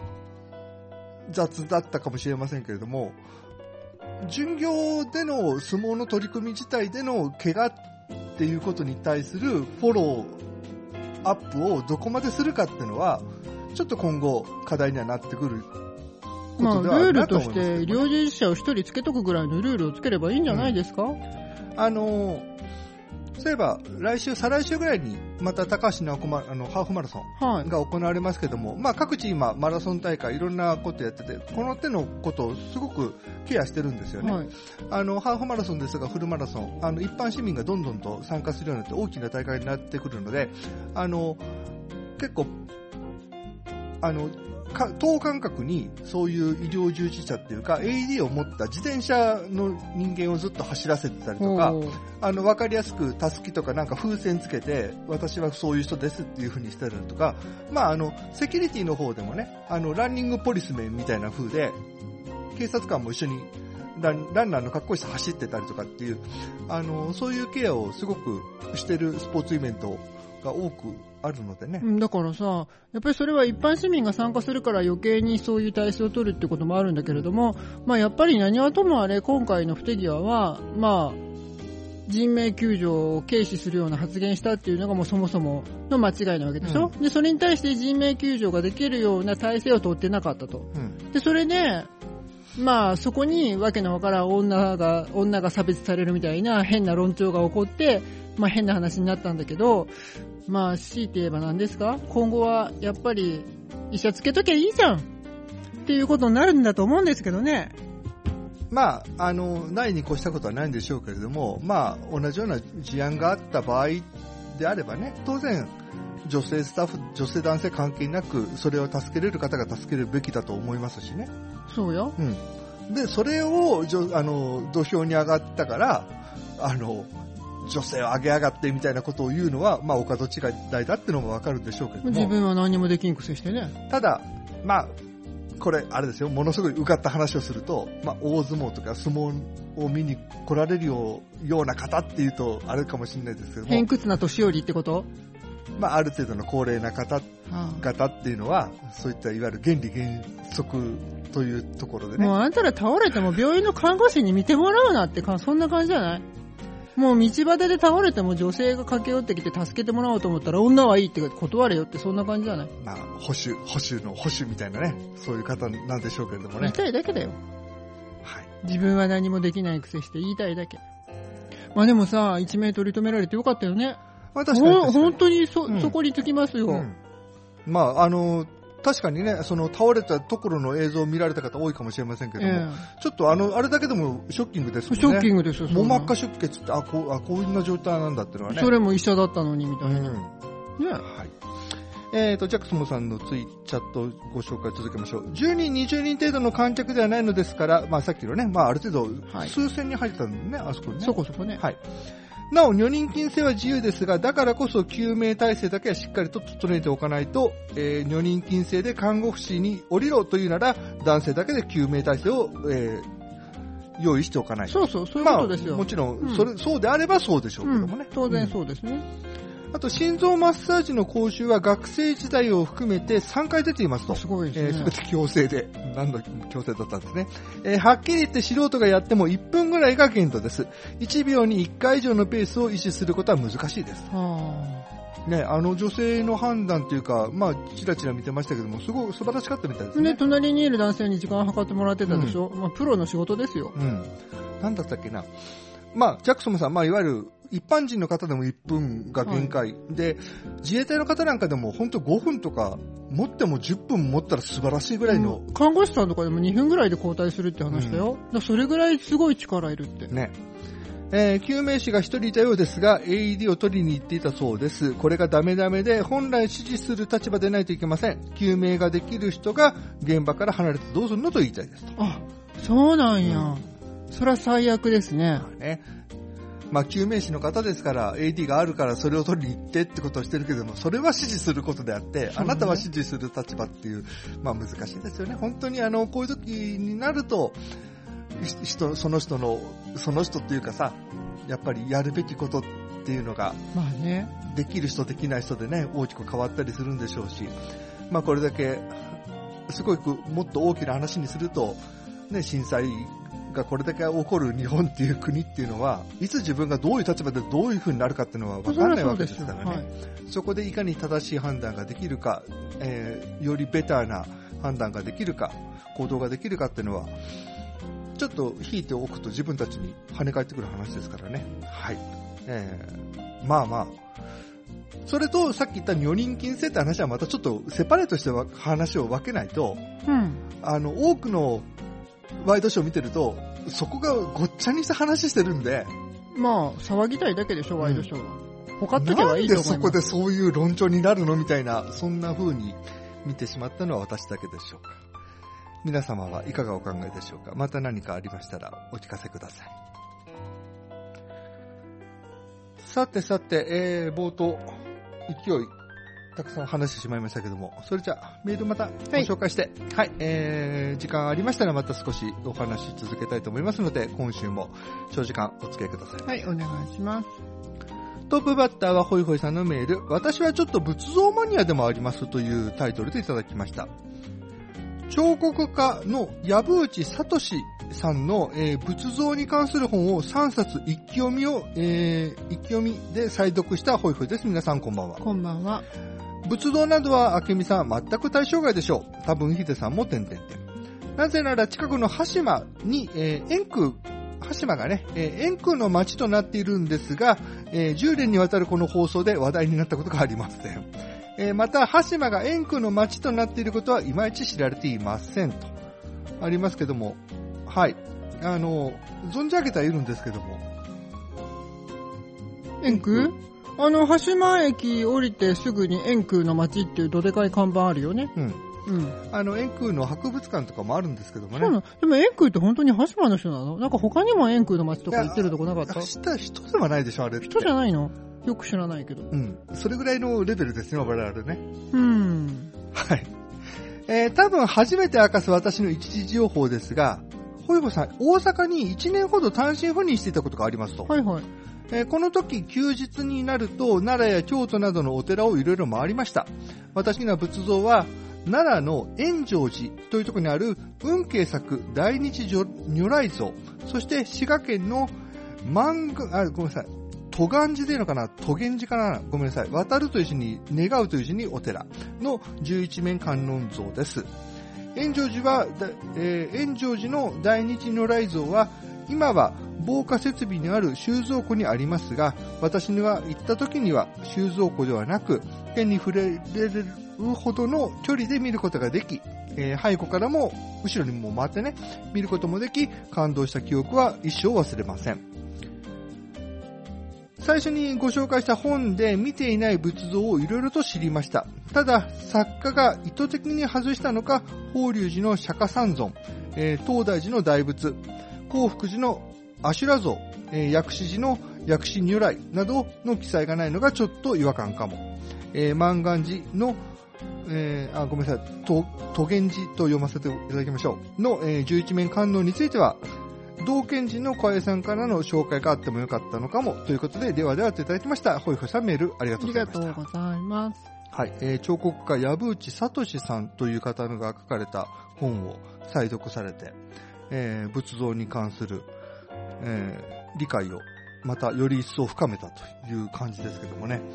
雑だったかもしれませんけれども、巡業での相撲の取り組み自体での怪我っていうことに対するフォローアップをどこまでするかっていうのは、ちょっと今後課題にはなってくることではあるなと思いますけど、 ルールとして医療従事者を一人つけとくぐらいのルールをつければいいんじゃないですか。 そういえば再来週ぐらいにまた高橋直子ハーフマラソンが行われますけども、まあ各地今マラソン大会いろんなことやってて、この手のことをすごくケアしてるんですよね。ハーフマラソンですがフルマラソン、一般市民がどんどんと参加するようになって大きな大会になってくるので、結構等間隔にそういう医療従事者っていうか AED を持った自転車の人間をずっと走らせてたりとか、わかりやすくたすきとかなんか風船つけて、私はそういう人ですっていう風にしてたりとか、まあセキュリティの方でもね、ランニングポリスメンみたいな風で警察官も一緒にランナーの格好して走ってたりとかっていう、そういうケアをすごくしてるスポーツイベントが多くあるのでね。 だからさ、やっぱりそれは一般市民が参加するから余計にそういう体制を取るってこともあるんだけれども、まあやっぱり何はともあれ今回の不手際は、まあ人命救助を軽視するような発言したっていうのがもうそもそもの間違いなわけでしょ、でそれに対して人命救助ができるような体制を取ってなかったと、でそれでまあそこにわけのわからん女が差別されるみたいな変な論調が起こって、まあ変な話になったんだけど、まあ強いて言えば何ですか、今後はやっぱり医者つけときゃいいじゃんっていうことになるんだと思うんですけどね。 まあないに越したことはないんでしょうけれども、まあ同じような事案があった場合であればね、当然女性スタッフ、女性男性関係なくそれを助けれる方が助けるべきだと思いますしね。 そうよ。 でそれを土俵に上がったから女性を上げ上がってみたいなことを言うのは、まあお門違いだってのもわかるんでしょうけども、 自分は何もできんくせしてね。 ただまあこれあれですよ、ものすごい受かった話をすると、まあ大相撲とか相撲を見に来られるような方っていうとあれかもしれないですけども、 偏屈な年寄りってこと？ まあある程度の高齢な方々っていうのは、そういったいわゆる原理原則というところでね。 もうあんたら倒れても病院の看護師に見てもらうなってそんな感じじゃない？もう道端で倒れても女性が駆け寄ってきて助けてもらおうと思ったら女はいいって断れよって、そんな感じじゃない？ まあ保守みたいなね、そういう方なんでしょうけれどもね。 言いたいだけだよ。はい。自分は何もできないくせして言いたいだけ。 まあでもさ、一命取り留められてよかったよね。 まあ確かに本当にそこにつきますよ。 まあ確かにね、その倒れたところの映像を見られた方多いかもしれませんけども、ちょっとあれだけでもショッキングですもんね。 ショッキングですよ。 網膜下出血ってこういう状態なんだっていうのはね。 それも医者だったのにみたいな。ね。 はい。ジャクソンさんのツイチャットをご紹介続けましょう。10人、20人程度の観客ではないのですから、まあさっきのね、まあある程度数千人入ってたんでね、あそこにね。 そこそこね。 はい。なお、女人禁制は自由ですが、だからこそ救命体制だけはしっかりと整えておかないと、女人禁制で看護師に降りろというなら、男性だけで救命体制を、用意しておかないと。 そういうことですよ。 まあ、もちろん、そうであればそうでしょうけどもね。 当然そうですね。 あと、心臓マッサージの講習は学生時代を含めて3回出ていますと。 すごいですね。 すべて強制で。何度強制だったんですね。はっきり言って素人がやっても1分ぐらいが限度です。1秒に1回以上のペースを維持することは難しいです。ね、女性の判断というか、まあ、ちらちら見てましたけども、すごい素晴らしかったみたいですね。 隣にいる男性に時間を計ってもらってたでしょ。まあ、プロの仕事ですよ。 なんだったっけな。まあ、ジャクソンさん、まあ、いわゆる、一般人の方でも1分が限界、で、自衛隊の方なんかでも本当5分とか持っても10分持ったら素晴らしいぐらいの、 看護師さんとかでも2分ぐらいで交代するって話だよ。だそれぐらいすごい力いるってね。救命士が一人いたようですが AED を取りに行っていたそうです。これがダメで本来指示する立場でないといけません。救命ができる人が現場から離れてどうするのと言いたいですと。 あ、そうなんや。それは最悪ですね。 まあ、救命士の方ですから AD があるからそれを取りに行ってってことをしてるけども、それは指示することであって、あなたは指示する立場っていう、まあ難しいですよね。本当にこういう時になるとその人っていうかさ、やっぱりやるべきことっていうのが、まあね、できる人できない人でね、大きく変わったりするんでしょうし、まあこれだけすごくもっと大きな話にするとね、震災がこれだけ起こる日本っていう国っていうのは、いつ自分がどういう立場でどういう風になるかっていうのは分かんないわけですからね。そこでいかに正しい判断ができるか、よりベターな判断ができるか、行動ができるかっていうのは、ちょっと引いておくと自分たちに跳ね返ってくる話ですからね。はい。まあまあ。それとさっき言った女人禁制って話はまたちょっとセパレートして話を分けないと、多くのワイドショー見てると、そこがごっちゃにした話してるんで。 まあ、騒ぎたいだけでしょ、ワイドショーは。他とけばいいと思います。 なんでそこでそういう論調になるのみたいな、そんな風に見てしまったのは私だけでしょうか。皆様はいかがお考えでしょうか。また何かありましたらお聞かせください。さて、冒頭、勢い、たくさん話してしまいましたけども、それじゃあメールまたご紹介して、はい、時間ありましたらまた少しお話し続けたいと思いますので、今週も長時間お付き合いください。 はい、お願いします。 トップバッターはホイホイさんのメール、私はちょっと仏像マニアでもありますというタイトルでいただきました。彫刻家の藪内聡さんの、仏像に関する本を3冊一気読みで再読したホイホイです。皆さんこんばんは。 こんばんは。 仏像などは明美さん全く対象外でしょう。多分ヒデさんもなぜなら近くの羽島に、羽島がね、円空の町となっているんですが、10年にわたるこの放送で話題になったことがありません。また、羽島が円空の町となっていることはいまいち知られていませんと。ありますけども、はい。存じ上げてはいるんですけども。 円空？羽島駅降りてすぐに円空の町っていうどでかい看板あるよね。 円空の博物館とかもあるんですけどもね。 そうなの。でも円空って本当に羽島の人なの？なんか他にも円空の町とか行ってるとこなかった？ 人ではないでしょ、あれって。 人じゃないの？よく知らないけど。 それぐらいのレベルですね、我々ね。はい。多分初めて明かす私の一時情報ですが、ホイホさん、大阪に1年ほど単身赴任していたことがありますと。 はいはい。 この時休日になると奈良や京都などのお寺をいろいろ回りました。私の仏像は奈良の円成寺というところにある運慶作大日如来像、そして滋賀県のごめんなさい、渡願寺でいいのかな、渡源寺かな、ごめんなさい、渡るという字に願うという字にお寺の11面観音像です。円成寺の大日如来像は今は防火設備にある収蔵庫にありますが、私には行った時には収蔵庫ではなく、手に触れるほどの距離で見ることができ、背後からも後ろにも回ってね、見ることもでき、感動した記憶は一生忘れません。最初にご紹介した本で見ていない仏像をいろいろと知りました。ただ、作家が意図的に外したのか、法隆寺の釈迦三尊、東大寺の大仏、興福寺の阿修羅像、薬師寺の薬師如来などの記載がないのがちょっと違和感かも。満願寺の、ごめんなさい、都元寺と読ませていただきましょう。の、十一面観音については、道賢寺の小江さんからの紹介があってもよかったのかも。ということで、ではといただきました。ほいほいさんメールありがとうございました。 ありがとうございます。 はい、彫刻家藪内聡さんという方が書かれた本を再読されて、仏像に関する、理解をまたより一層深めたという感じですけどもね。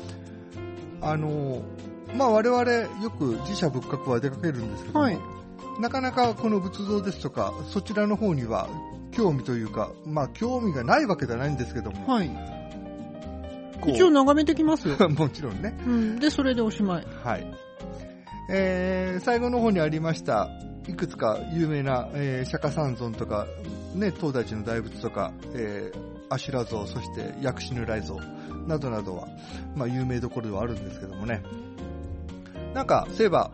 まあ、我々よく寺社仏閣は出かけるんですけども、はい、なかなかこの仏像ですとかそちらの方には興味というか、まあ興味がないわけではないんですけども、 はい、一応眺めてきますよ。 もちろんね、 うん、でそれでおしまい。 はい。最後の方にありましたいくつか有名な、釈迦三尊とか、ね、東大寺の大仏とか、阿修羅像、そして薬師如来像などなどは、まあ、有名どころではあるんですけどもね。なんか、そういえば、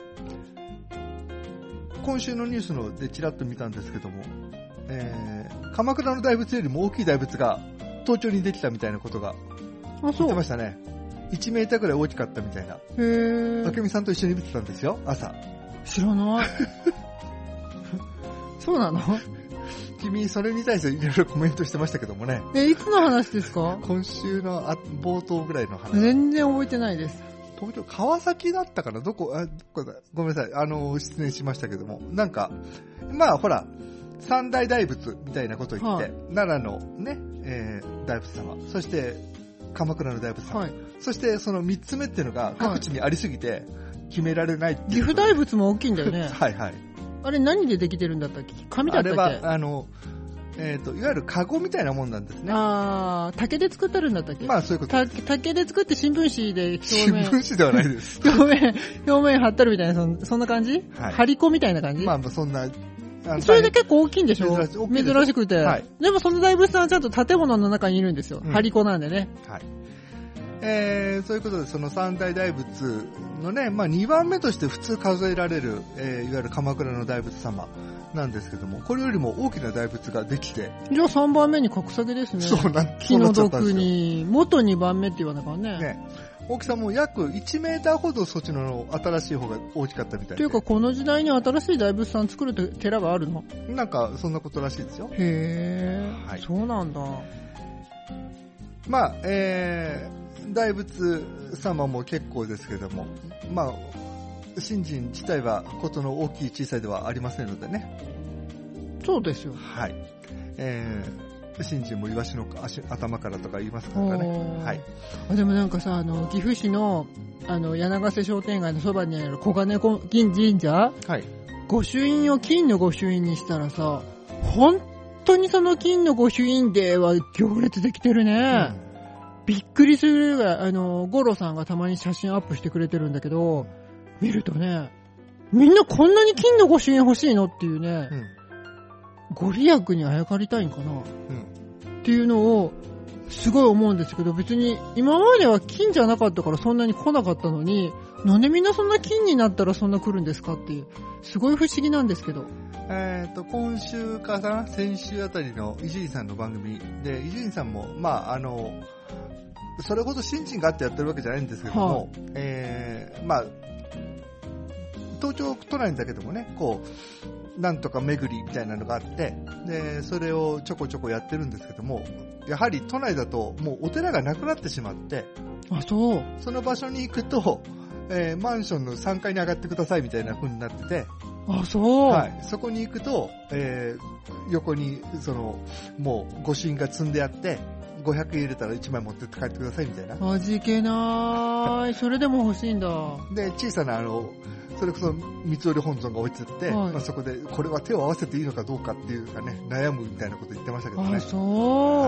今週のニュースのでちらっと見たんですけども、鎌倉の大仏よりも大きい大仏が東京にできたみたいなことが言ってましたね。1メーターくらい大きかったみたいな。明美さんと一緒に見てたんですよ、朝。 知らない。そうなの？ 君、それに対していろいろコメントしてましたけどもね。 いつの話ですか？ 今週の冒頭ぐらいの話。 全然覚えてないです。 東京、川崎だったかな、どこだ、ごめんなさい、失念しましたけども、なんか、まあほら、三大大仏みたいなことを言って、奈良のね、大仏様、そして鎌倉の大仏様、はい、そしてその3つ目っていうのが各地にありすぎて決められないっていう、 岐阜大仏も大きいんだよね。 はいはい。 あれ何でできてるんだったっけ？紙だったっけ？あれはいわゆるカゴみたいなもんなんですね。 ああ、竹で作ってるんだったっけ？ まあそういうことです。 竹で作って新聞紙で新聞紙ではないです。 表面貼ったるみたいな、そんな感じ？はい。張り子みたいな感じ？ まあそんな。 それで結構大きいんでしょ？ 珍しくて。はい。でもその大仏さんはちゃんと建物の中にいるんですよ。張り子なんでね。 はい。そういうことで、その三大大仏のね、まあ2番目として普通数えられる、いわゆる鎌倉の大仏様なんですけども、これよりも大きな大仏ができて。 じゃあ3番目に格下げですね。 そうなん気の毒に。元2番目って言わなきゃね。 ね。大きさも約1メーターほどそっちの新しい方が大きかったみたいで。 というかこの時代に新しい大仏さん作る寺があるの？ なんかそんなことらしいですよ。 へー。はい。そうなんだ。 まあ、大仏様も結構ですけども、まあ、信心自体はことの大きい小さいではありませんのでね。 そうですよ。 はい。信心もイワシの頭からとか言いますからね。はい。 でもなんかさ、岐阜市の、柳瀬商店街のそばにある小金銀神社、はい。御朱印を金の御朱印にしたらさ、本当にその金の御朱印では行列できてるね。うん、びっくりするぐらい、五郎さんがたまに写真アップしてくれてるんだけど、見るとね、みんなこんなに金の御朱印欲しいのっていうね、うん、ご利益にあやかりたいんかな、うん、っていうのをすごい思うんですけど、別に今までは金じゃなかったからそんなに来なかったのに、なんでみんなそんな金になったらそんな来るんですかっていう、すごい不思議なんですけど。 今週かな、先週あたりの伊集院さんの番組で、伊集院さんも、まあ、それほど信心があってやってるわけじゃないんですけども、まあ、東京都内だけどもね、こう、なんとか巡りみたいなのがあって、で、それをちょこちょこやってるんですけども、やはり都内だともうお寺がなくなってしまって、 あ、そう。 その場所に行くと、マンションの3階に上がってくださいみたいな風になってて、 あ、そう。 はい。そこに行くと、横に、もう、御朱印が積んであって、500円入れたら1枚持ってって帰ってくださいみたいな。 味気なわーい、それでも欲しいんだ。 で、小さなそれこそ三つ折り本尊が置いてあって、 はい、 まあ、そこでこれは手を合わせていいのかどうかっていうかね、悩むみたいなこと言ってましたけどね。 そう、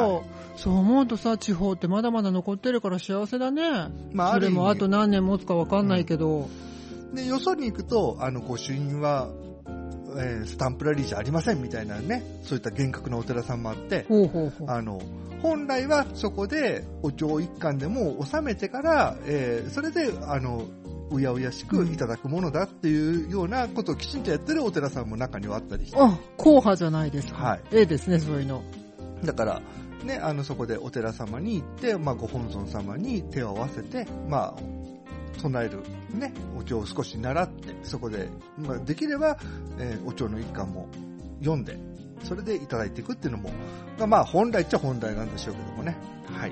はい、そう思うとさ、地方ってまだまだ残ってるから幸せだね。まあ、それもあと何年持つか分かんないけど、 で、よそに行くと御朱印は、スタンプラリーじゃありませんみたいなね、そういった厳格なお寺さんもあって、本来はそこでお経一貫でも納めてから、それでうやうやしくいただくものだっていうようなことをきちんとやってるお寺さんも中にはあったりして、 硬派じゃないですか。はい。ですね、そういうの。 だからね、そこでお寺様に行って、まあ、ご本尊様に手を合わせて、まあ、唱えるね、お経を少し習って、そこで、まあ、できれば、お経の一貫も読んで、それでいただいていくっていうのも、まあ、本来っちゃ本来なんでしょうけどもね。はい。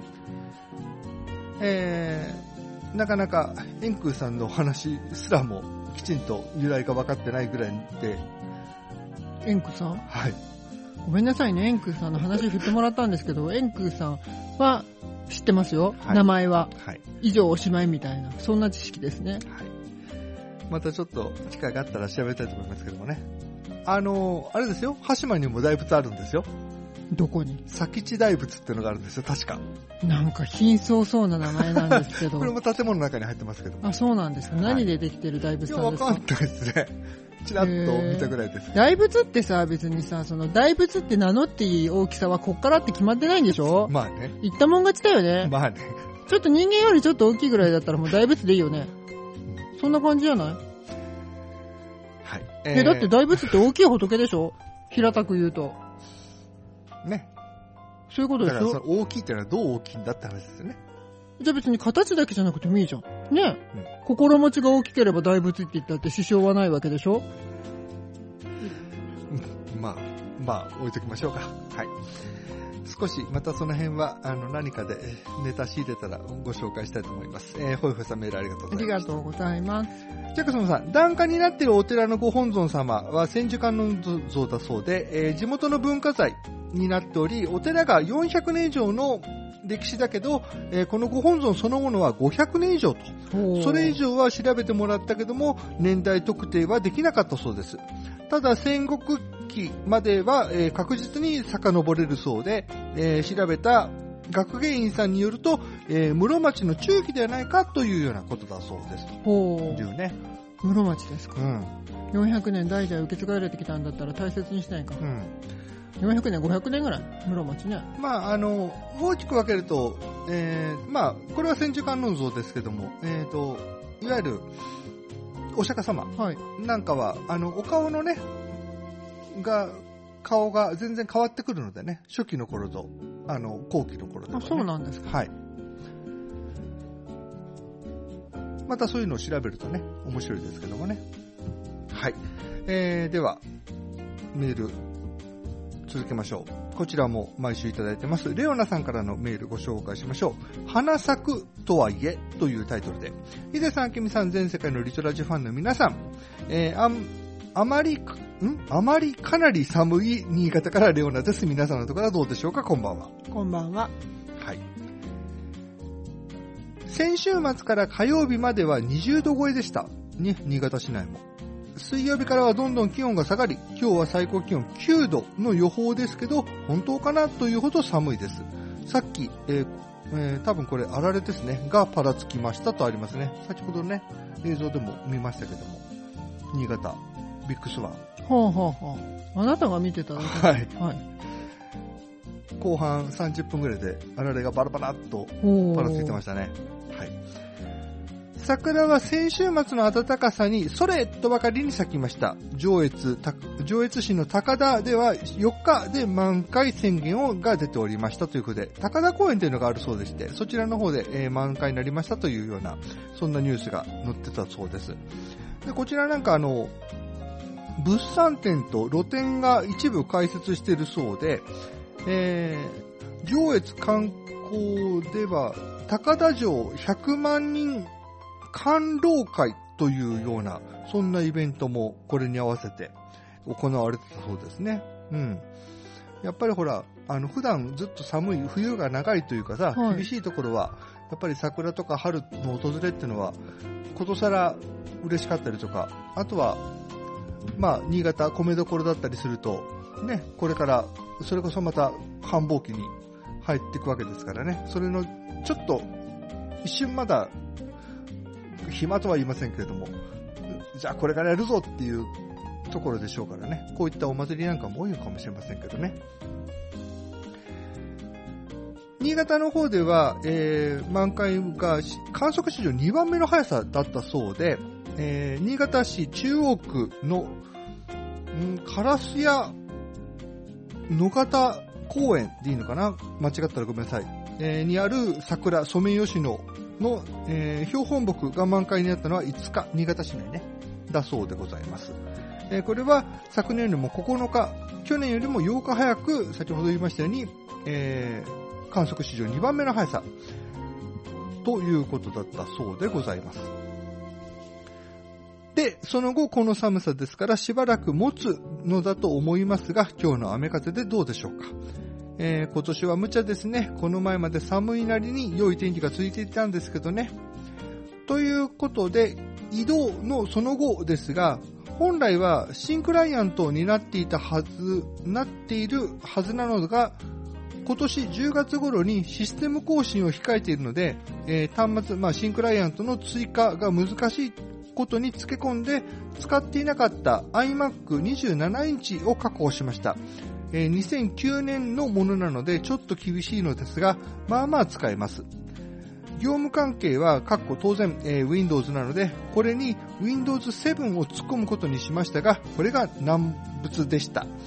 なかなか円空さんの話すらもきちんと由来が分かってないぐらいで。 円空さん？ はい。 ごめんなさいね、円空さんの話振ってもらったんですけど、円空さんは知ってますよ、はい、名前は、はい。以上おしまいみたいな、そんな知識ですね。はい。 またちょっと機会があったら調べたいと思いますけどもね。あれですよ、羽島にも大仏あるんですよ。 どこに？ 佐吉大仏っていうのがあるんですよ、確か。 なんか貧相そうな名前なんですけど。 これも建物の中に入ってますけど。 あ、そうなんですか。何でできてる大仏さんですか？ いや、わかんないですね。ちらっと見たぐらいです。 大仏ってさ、別にさ、その大仏って名乗っていい大きさはこっからって決まってないんでしょ？ まあね。 言ったもん勝ちだよね。 まあね。 ちょっと人間よりちょっと大きいぐらいだったらもう大仏でいいよね。そんな感じじゃない？ はい。 だって大仏って大きい仏でしょ？平たく言うと。 ね。 そういうことですよ。 だからその大きいってのはどう大きいんだって話ですよね。 じゃあ別に形だけじゃなくてもいいじゃん。ね、うん、心持ちが大きければ大仏って言ったって支障はないわけでしょ？ まあ、置いときましょうか。はい。少し、またその辺は、何かでネタ仕入れたらご紹介したいと思います。ほいほいさんメールありがとうございます。 ありがとうございます。 ジャクソンさん、檀家になっているお寺のご本尊様は千手観音像だそうで、地元の文化財になっており、お寺が400年以上の歴史だけど、このご本尊そのものは500年以上と。それ以上は調べてもらったけども、年代特定はできなかったそうです。ただ戦国期までは、確実に遡れるそうで、調べた学芸員さんによると、室町の中期ではないかというようなことだそうですというね。 室町ですか。 うん。 400年代々受け継がれてきたんだったら大切にしないか。うん。400年、500年ぐらい室町ね。 まあ、大きく分けると、まあ、これは千手観音像ですけども、いわゆる、お釈迦様なんかは、お顔のね、顔が全然変わってくるのでね、初期の頃と、後期の頃で、ね。 あ、そうなんですか。 はい。またそういうのを調べるとね、面白いですけどもね。はい。では、メール、続けましょう。こちらも毎週いただいてます。レオナさんからのメールご紹介しましょう。花咲くとはいえというタイトルで。ヒデさん、ケミさん、全世界のリトラジファンの皆さん、あまりかなり寒い新潟からレオナです。皆さんのところはどうでしょうか？こんばんは。 こんばんは。 はい。先週末から火曜日までは20度超えでした。ね、新潟市内も。水曜日からはどんどん気温が下がり、今日は最高気温9度の予報ですけど、本当かなというほど寒いです。さっき、多分これあられですね、がパラつきましたとありますね。先ほどね、映像でも見ましたけども、新潟、ビッグスワン。 はあはあはあ。あなたが見てただけ。 はい。はい。後半30分ぐらいであられがバラバラっとパラついてましたね。はい。桜は先週末の暖かさにそれとばかりに咲きました。上越市の高田では4日で満開宣言が出ておりましたということで、高田公園というのがあるそうでして、そちらの方で、満開になりましたというような、そんなニュースが載ってたそうです。で、こちらなんか物産展と露店が一部開設しているそうで、上越観光では高田城100万人観覧会というような、そんなイベントもこれに合わせて行われてたそうですね。うん。やっぱりほら、普段ずっと寒い冬が長いというかさ、はい、厳しいところは、 やっぱり桜とか春の訪れっていうのはことさら嬉しかったりとか、あとはまあ新潟米どころだったりするとね、これからそれこそまた繁忙期に入っていくわけですからね、それのちょっと一瞬まだ暇とは言いませんけれども、じゃあこれからやるぞっていうところでしょうからね、こういったお祭りなんかも多いのかもしれませんけどね。新潟の方では、満開が観測史上2番目の速さだったそうで、新潟市中央区の、烏谷野方公園でいいのかな、間違ったらごめんなさい、にある桜ソメイヨシノの、標本木が満開になったのは5日、新潟市内ねだそうでございます。これは昨年よりも9日、去年よりも8日早く、先ほど言いましたように、観測史上2番目の速さということだったそうでございます。で、その後この寒さですからしばらく持つのだと思いますが、今日の雨風でどうでしょうか。今年は無茶ですね。この前まで寒いなりに良い天気が続いていたんですけどね。ということで、移動のその後ですが、本来は新クライアントになっているはずなのが、今年10月頃にシステム更新を控えているので、端末、新クライアントの追加が難しいことにつけ込んで使っていなかった iMac27 インチを確保しました。2009年のものなのでちょっと厳しいのですが、まあまあ使えます。業務関係は当然、Windows なので、これに Windows 7を突っ込むことにしましたが、これが難物でした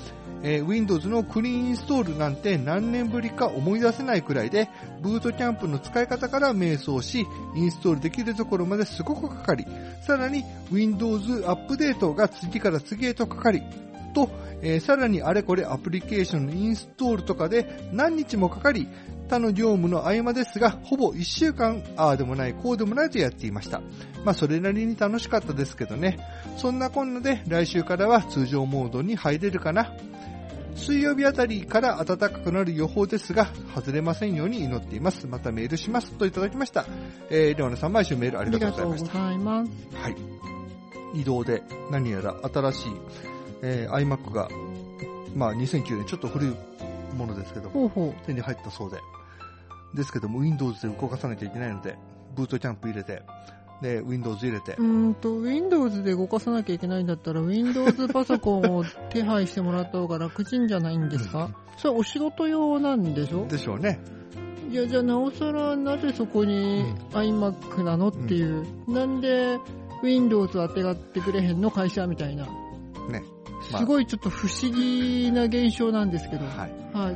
。Windows のクリーンインストールなんて何年ぶりか思い出せないくらいで、ブートキャンプの使い方から迷走し、インストールできるところまですごくかかり、さらに Windows アップデートが次から次へとかかり、と、さらにあれこれアプリケーションのインストールとかで何日もかかり、他の業務の合間ですが、ほぼ1週間、ああでもないこうでもないとやっていました。それなりに楽しかったですけどね。そんなこんなで来週からは通常モードに入れるかな。水曜日あたりから暖かくなる予報ですが、外れませんように祈っています。またメールしますといただきました。レオナさん、毎週メールありがとうございました。 ありがとうございます。 はい。移動で何やら新しい、iMac が、2009年ちょっと古いものですけども、手に入ったそうで。ですけども、Windows で動かさなきゃいけないので、ブートキャンプ入れて、で、Windows 入れて。 Windows で動かさなきゃいけないんだったら、Windows パソコンを手配してもらった方が楽ちんじゃないんですか？それはお仕事用なんでしょ？ でしょうね。 いや、じゃあなおさらなぜそこに iMac なのっていう、なんで Windows 当てがってくれへんの会社みたいな。ね。すごいちょっと不思議な現象なんですけど、はい。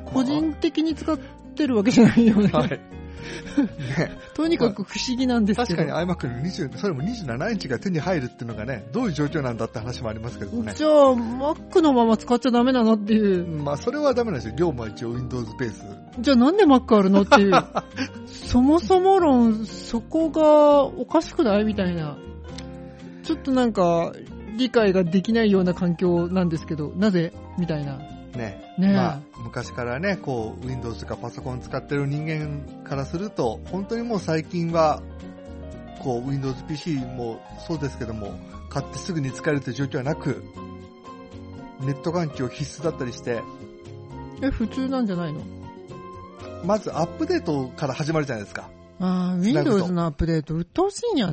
個人的に使ってるわけじゃないよね。はい。ね、とにかく不思議なんですけど、 確かに iMac の20、それも27インチが手に入るっていうのがね、どういう状況なんだって話もありますけどね。 じゃあ Mac のまま使っちゃダメなのっていう。 それはダメなんですよ。業務は一応 Windows ベース。 じゃあなんで Mac あるのっていう。そもそも論、そこがおかしくないみたいな。ちょっとなんか理解ができないような環境なんですけど、なぜみたいな。 ね、昔からね、Windows かパソコン使ってる人間からすると、本当にもう最近は、Windows PC もそうですけども、買ってすぐに使えるという状況はなく、ネット環境必須だったりして。 普通なんじゃないの？ まずアップデートから始まるじゃないですか。 Windows のアップデート、鬱陶しいんやって、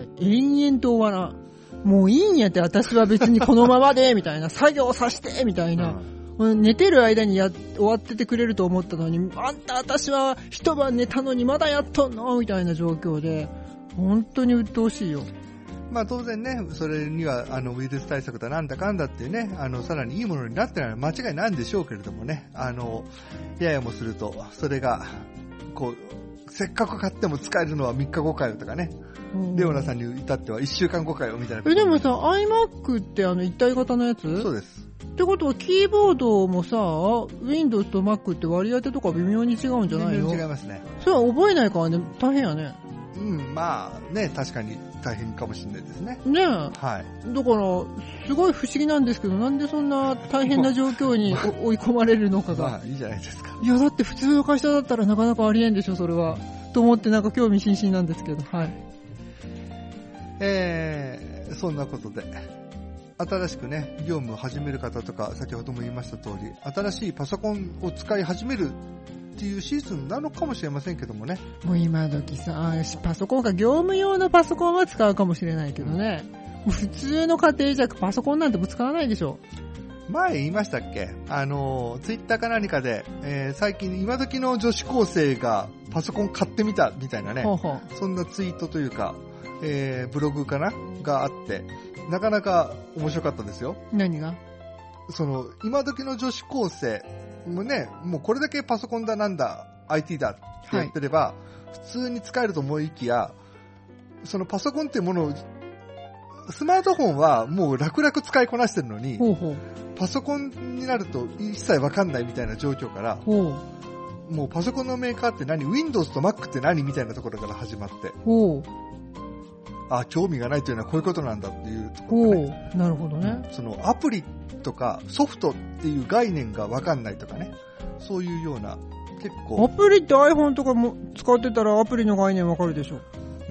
延々と終わらん。もういいんやって、私は別にこのままで、みたいな、作業させて、みたいな。寝てる間に終わっててくれると思ったのに、あんた私は一晩寝たのにまだやっとんのみたいな状況で、本当に鬱陶しいよ。 当然ね、それにはウイルス対策だなんだかんだっていうね、さらにいいものになってないのは間違いないんでしょうけれどもね、ややもすると、それが、せっかく買っても使えるのは3日後かよとかね、レオナさんに至っては1週間後かよみたいな。 でもさ、iMac って一体型のやつ？ そうです。 ってことはキーボードもさ、Windows と Mac って割り当てとか微妙に違うんじゃないの？ 微妙に違いますね。 それは覚えないからね、大変やね。 確かに大変かもしれないですね。 ねえ。 はい。 だから、すごい不思議なんですけど、なんでそんな大変な状況に追い込まれるのかが。 いいじゃないですか。 いや、だって普通の会社だったらなかなかありえんでしょ、それは。 と思ってなんか興味津々なんですけど、はい。 そんなことで、新しくね、業務を始める方とか、先ほども言いました通り、新しいパソコンを使い始めるっていうシーズンなのかもしれませんけどもね。 もう今時さ、パソコンか、業務用のパソコンは使うかもしれないけどね。もう普通の家庭じゃパソコンなんても使わないでしょ。 前言いましたっけ？ツイッターか何かで、最近今時の女子高生がパソコン買ってみたみたいなね。 ほうほう。 そんなツイートというか、ブログかながあって、なかなか面白かったですよ。 何が？ 今時の女子高生もね、もうこれだけパソコンだなんだ、IT だってやってれば、はい、普通に使えると思いきや、そのパソコンっていうものを、スマートフォンはもう楽々使いこなしてるのに、 ほうほう、 パソコンになると一切わかんないみたいな状況から、 ほうもうパソコンのメーカーって何、Windows と Mac って何みたいなところから始まって、 ほう、 興味がないというのはこういうことなんだっていうところ、ね、 なるほどね。 そのアプリとかソフトっていう概念がわかんないとかね、そういうような結構。 アプリって iPhone とかも使ってたらアプリの概念わかるでしょ。 うん。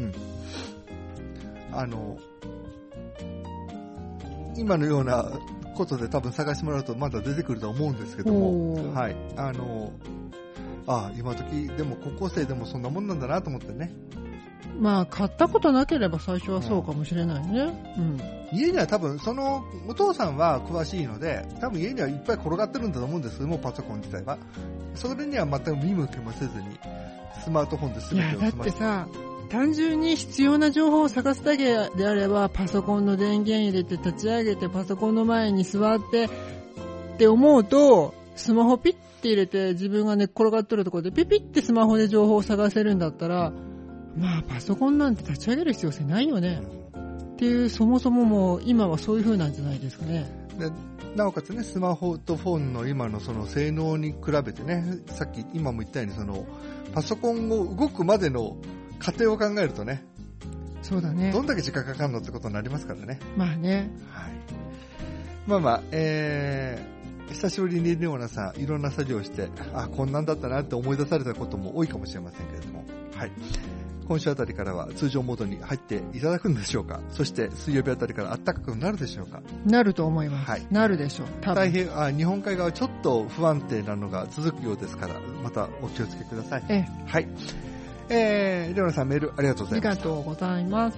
今のようなことで多分探してもらうとまだ出てくると思うんですけども、はい。今時でも高校生でもそんなもんなんだなと思ってね。 まあ、買ったことなければ最初はそうかもしれないね。うん。 家には多分、お父さんは詳しいので、多分家にはいっぱい転がってるんだと思うんですけども、パソコン自体は。それには全く見向きもせずに、スマートフォンで全てを済ませて。 いや、だってさ、単純に必要な情報を探すだけであれば、パソコンの電源入れて立ち上げてパソコンの前に座ってって思うと、スマホピッて入れて自分が寝っ転がってるところでピピってスマホで情報を探せるんだったら、まあパソコンなんて立ち上げる必要性ないよね。っていう、そもそももう今はそういう風なんじゃないですかね。 でなおかつね、スマホとフォンの今のその性能に比べてね、さっき今も言ったようにパソコンを動くまでの過程を考えるとね、 そうだね。 どんだけ時間かかるのってことになりますからね。 まあね。 はい。まあまあ、久しぶりにレオナさんいろんな作業をして、こんなんだったなって思い出されたことも多いかもしれませんけれども、はい。今週あたりからは通常モードに入っていただくんでしょうか。そして水曜日あたりから暖かくなるでしょうか。 なると思います。 はい。 なるでしょう。多分。 日本海側ちょっと不安定なのが続くようですから、またお気をつけください。はい。レオナさんメールありがとうございます。 ありがとうございます。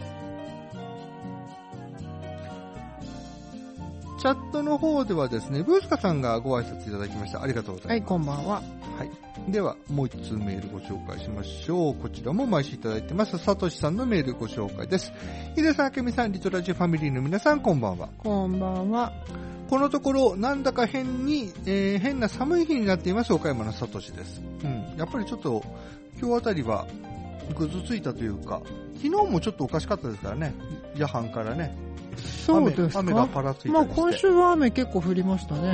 チャットの方ではですね、ブースカさんがご挨拶いただきました。ありがとうございます。 はい、こんばんは。 はい。では、もう一通メールご紹介しましょう。こちらも毎週いただいてます。さとしさんのメールご紹介です。井出さん、あけみさん、リトラジファミリーの皆さん、こんばんは。 こんばんは。 このところ、なんだか変な寒い日になっています、岡山のさとしです。やっぱりちょっと、今日あたりは、ぐずついたというか、昨日もちょっとおかしかったですからね。夜半からね。 そうですか。 雨がパラついたりして。 まあ今週は雨結構降りましたね。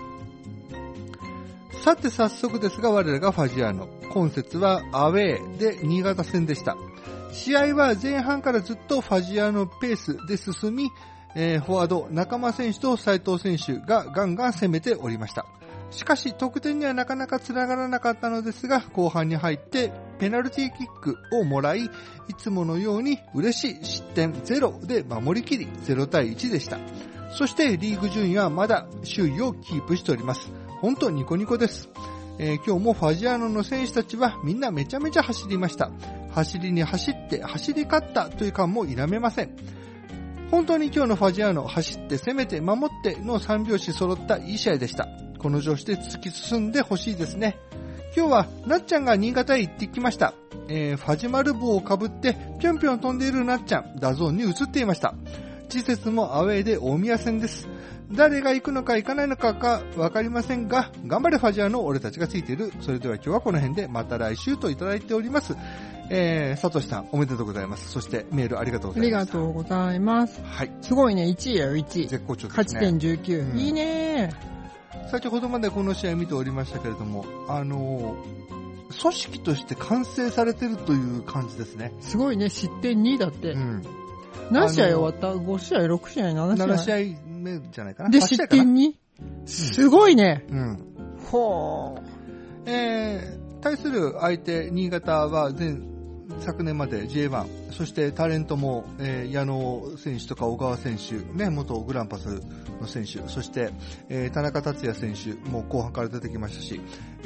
さて早速ですが、我らがファジアーノ。今節はアウェーで新潟戦でした。試合は前半からずっとファジアーノペースで進み、フォワード、中間選手と斉藤選手がガンガン攻めておりました。しかし得点にはなかなかつながらなかったのですが、後半に入ってペナルティーキックをもらい、いつものように嬉しい失点0で守りきり0対1でした。そしてリーグ順位はまだ首位をキープしております。本当ニコニコです。今日もファジアーノの選手たちはみんなめちゃめちゃ走りました。走りに走って走り勝ったという感も否めません。本当に今日のファジアーノ、走って攻めて守っての3拍子揃ったいい試合でした。この調子で突き進んでほしいですね。今日はなっちゃんが新潟へ行ってきました。ファジマル帽をかぶってぴょんぴょん飛んでいるなっちゃん、ダゾーンに映っていました。次節もアウェーで大宮戦です。誰が行くのか行かないのかわかりませんが、頑張れファジアーノ、俺たちがついている。それでは今日はこの辺でまた来週といただいております。さとしさんおめでとうございます。そしてメールありがとうございます。 ありがとうございます。 はい。 すごいね、1位やよ、1位。 絶好調ですね。 勝ち点19。いいね。 先ほどまでこの試合見ておりましたけれども、組織として完成されてるという感じですね。 すごいね、失点2だって。何試合終わった ?5 試合、6試合、7試合。 7試合目じゃないかな。 で、失点 2？ すごいね。 ほー。対する相手、新潟は昨年まで J1、そしてタレントも、矢野選手とか小川選手、ね、元グランパスの選手、そして、田中達也選手も後半から出てきましたし、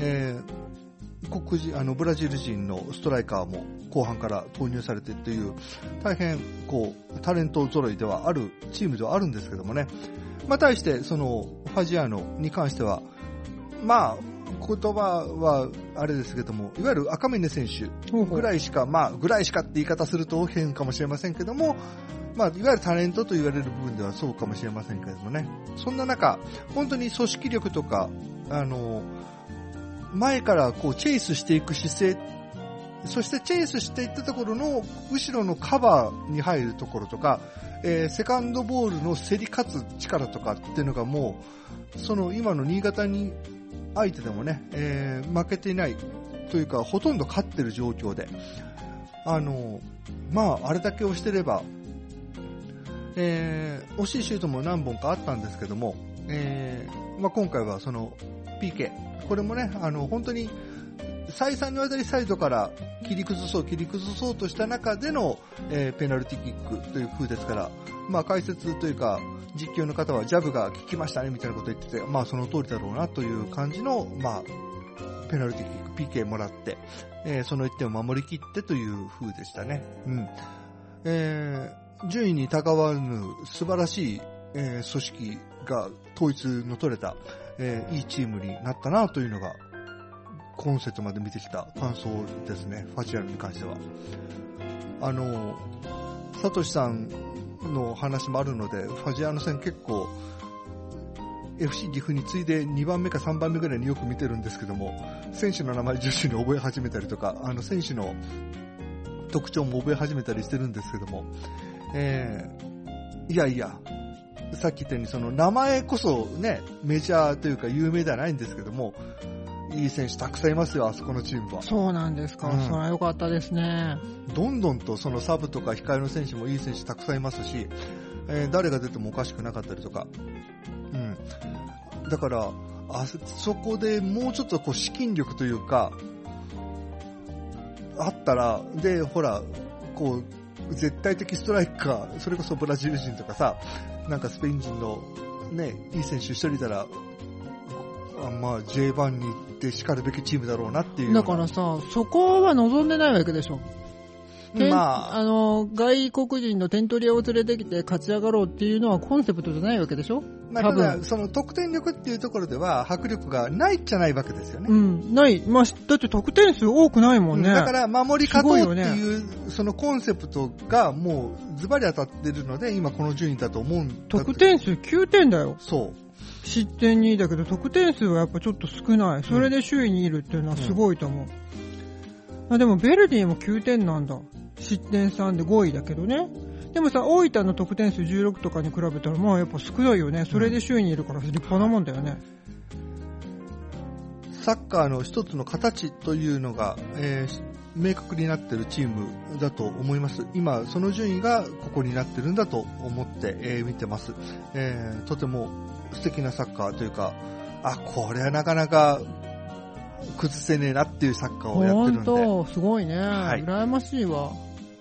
ブラジル人のストライカーも後半から投入されてという、大変タレント揃いではあるチームではあるんですけどもね。対してそのファジアーノに関しては、言葉はあれですけども、いわゆる赤嶺選手ぐらいしか、ぐらいしかって言い方すると変かもしれませんけども、いわゆるタレントと言われる部分ではそうかもしれませんけどもね。そんな中、本当に組織力とか、前からチェイスしていく姿勢、そしてチェイスしていったところの後ろのカバーに入るところとか、セカンドボールの競り勝つ力とかっていうのがもう、その今の新潟に相手でもね、負けていないというか、ほとんど勝ってる状況で、あれだけ押してれば、惜しいシュートも何本かあったんですけども、今回はその PK、これもね、本当に再三にわたりサイドから切り崩そうとした中での、ペナルティキックという風ですから、解説というか実況の方はジャブが効きましたねみたいなことを言ってて、その通りだろうなという感じの、ペナルティキック PK もらって、その1点を守り切ってという風でしたね。順位にたがわぬ素晴らしい、組織が統一の取れた、いいチームになったなというのが今節まで見てきた感想ですね。ファジアーノに関してはサトシさんの話もあるので、ファジアーノ戦結構 FC 岐阜に次いで2番目か3番目ぐらいによく見てるんですけども、選手の名前徐々に覚え始めたりとか、選手の特徴も覚え始めたりしてるんですけども、いやさっき言ったようにその名前こそねメジャーというか有名ではないんですけども、いい選手たくさんいますよ、あそこのチームは。 そうなんですか、それは良かったですね。 どんどんとそのサブとか控えの選手もいい選手たくさんいますし、誰が出てもおかしくなかったりとか、だからそこでもうちょっと資金力というかあったら、でほら絶対的ストライカー、それこそブラジル人とかさ、なんかスペイン人のねいい選手一人いたら、J1 に行ってしかるべきチームだろうなっていう。 だからさ、そこは望んでないわけでしょ。外国人の点取り屋を連れてきて勝ち上がろうっていうのはコンセプトじゃないわけでしょ。 ただその得点力っていうところでは迫力がないっちゃないわけですよね。 ない。だって得点数多くないもんね。 だから守り勝とうっていう、そのコンセプトがもうズバリ当たってるので、今この順位だと思うんだ。 得点数9点だよ。 そう。 失点2だけど得点数はやっぱちょっと少ない。それで首位にいるっていうのはすごいと思う。でもベルディも9点なんだ。失点3で5位だけどね。でもさ、大分の得点数16とかに比べたらやっぱ少ないよね。それで首位にいるから立派なもんだよね。 サッカーの一つの形というのが、明確になっているチームだと思います。今その順位がここになってるんだと思って、見てます。とても素敵なサッカーというか、これはなかなか崩せねえなっていうサッカーをやってるんで。 本当すごいね、羨ましいわ。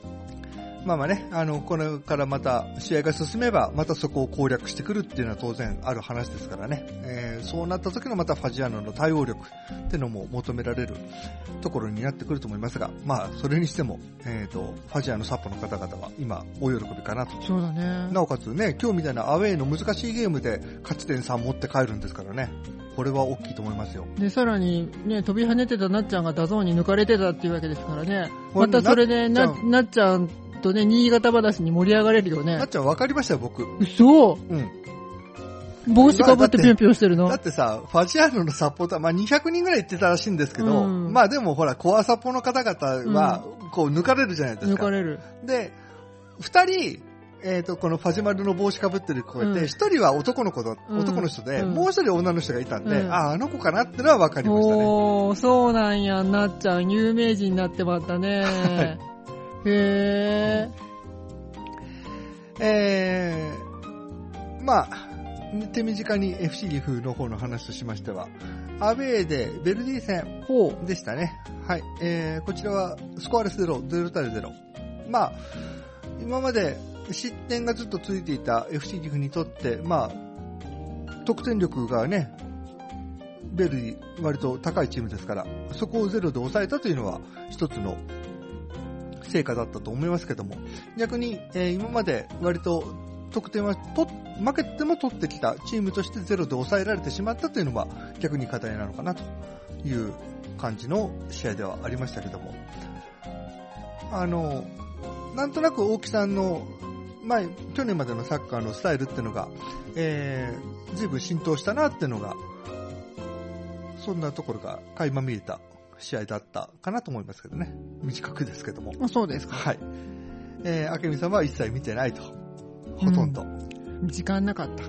これからまた試合が進めばまたそこを攻略してくるっていうのは当然ある話ですからね、そうなった時のまたファジアーノの対応力っていうのも求められるところになってくると思いますが、それにしても、ファジアーノサポの方々は今大喜びかなと。 そうだね。 なおかつね、今日みたいなアウェーの難しいゲームで勝ち点3持って帰るんですからね、これは大きいと思いますよ。 でさらにね、飛び跳ねてたなっちゃんがダゾーンに抜かれてたっていうわけですからね、またそれでなっちゃんとね、新潟話に盛り上がれるよね。 なっちゃん分かりましたよ、僕。 嘘。帽子かぶってぴょんぴょんしてるの。 だってさ、ファジアーノのサポーター、200人ぐらい行ってたらしいんですけど、でもほら、コアサポの方々は、抜かれるじゃないですか。 抜かれる。 で、2人、このファジマルの帽子かぶってる子がいて、1人は男の人で、もう1人女の人がいたんで、あの子かなってのは分かりましたね。 そうなんや、なっちゃん、有名人になってまったね。へー。手短に FC 岐阜の方の話としましては、 アウェーでベルディ戦でしたね。はい。こちらはスコアレス0対0。まあ、今まで失点がずっとついていた FC 岐阜にとって、まあ、得点力がね、ベルディ割と高いチームですから、そこを0で抑えたというのは一つの成果だったと思いますけども、逆に、今まで割と得点は負けても取ってきたチームとして0で抑えられてしまったというのは逆に課題なのかなという感じの試合ではありましたけども、なんとなく大木さんの去年までのサッカーのスタイルっていうのが、随分浸透したなっていうのが、そんなところが垣間見えた試合だったかなと思いますけどね。短くですけども。 そうですか。 はい。明美さんは一切見てないと。ほとんど。 時間なかった。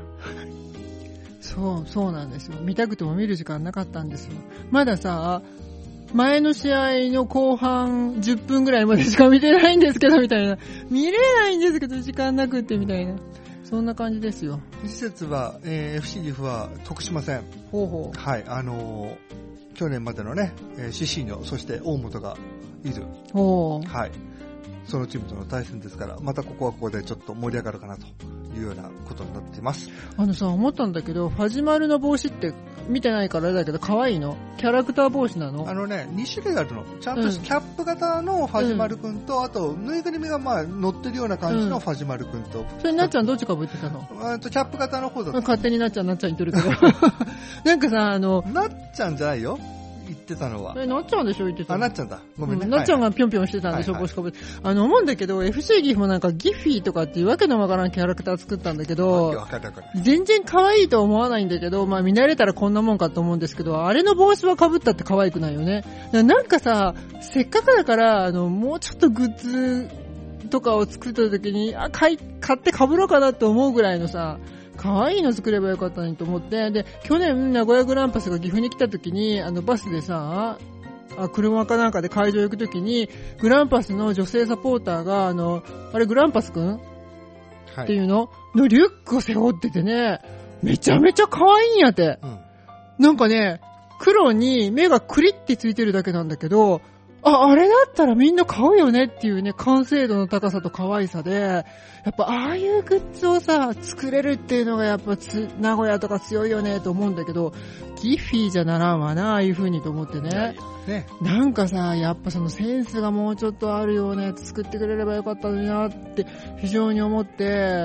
そうなんですよ。見たくても見る時間なかったんですよ。まださ、前の試合の後半10分ぐらいまでしか見てないんですけど、みたいな。見れないんですけど、時間なくって、みたいな。そんな感じですよ。 次節は、FC 岐阜は徳島戦。はい、去年までのね、シシーニョ、そして大本がいる。はい。そのチームとの対戦ですから、またここはここでちょっと盛り上がるかなというようなことになっています。 思ったんだけど、ファジマルの帽子って見てないからあれだけど、可愛いの？キャラクター帽子なの ？2種類あるの。ちゃんとキャップ型のファジマルくんと、あと、ぬいぐるみが乗ってるような感じのファジマルくんと。 それなっちゃんどっちかぶってたの？ キャップ型の方だった。 勝手になっちゃん言ってるけど。なんかさ、 なっちゃんじゃないよ。言ってたのは。 なっちゃんでしょ言ってたの。 なっちゃんだ。ごめんね。 なっちゃんがぴょんぴょんしてたんでしょ、帽子かぶって。思うんだけど、FC 岐阜もなんかギッフィーとかっていうわけのわからんキャラクター作ったんだけど、全然可愛いと思わないんだけど、見慣れたらこんなもんかと思うんですけど、あれの帽子は被ったって可愛くないよね。なんかさ、せっかくだから、もうちょっとグッズとかを作った時に、買って被ろうかなって思うぐらいのさ、可愛いの作ればよかったのにと思って、で、去年名古屋グランパスが岐阜に来た時に、バスでさ、車かなんかで会場行く時に、グランパスの女性サポーターが、あれグランパスくん、っていうののリュックを背負っててね、めちゃめちゃ可愛いんやて。なんかね、黒に目がクリってついてるだけなんだけど、あれだったらみんな買うよねっていうね、完成度の高さと可愛さで、やっぱああいうグッズをさ、作れるっていうのがやっぱ名古屋とか強いよねと思うんだけど、ギッフィーじゃならんわな、ああいう風にと思ってね。なんかさ、やっぱそのセンスがもうちょっとあるようなやつ作ってくれればよかったのになって非常に思って、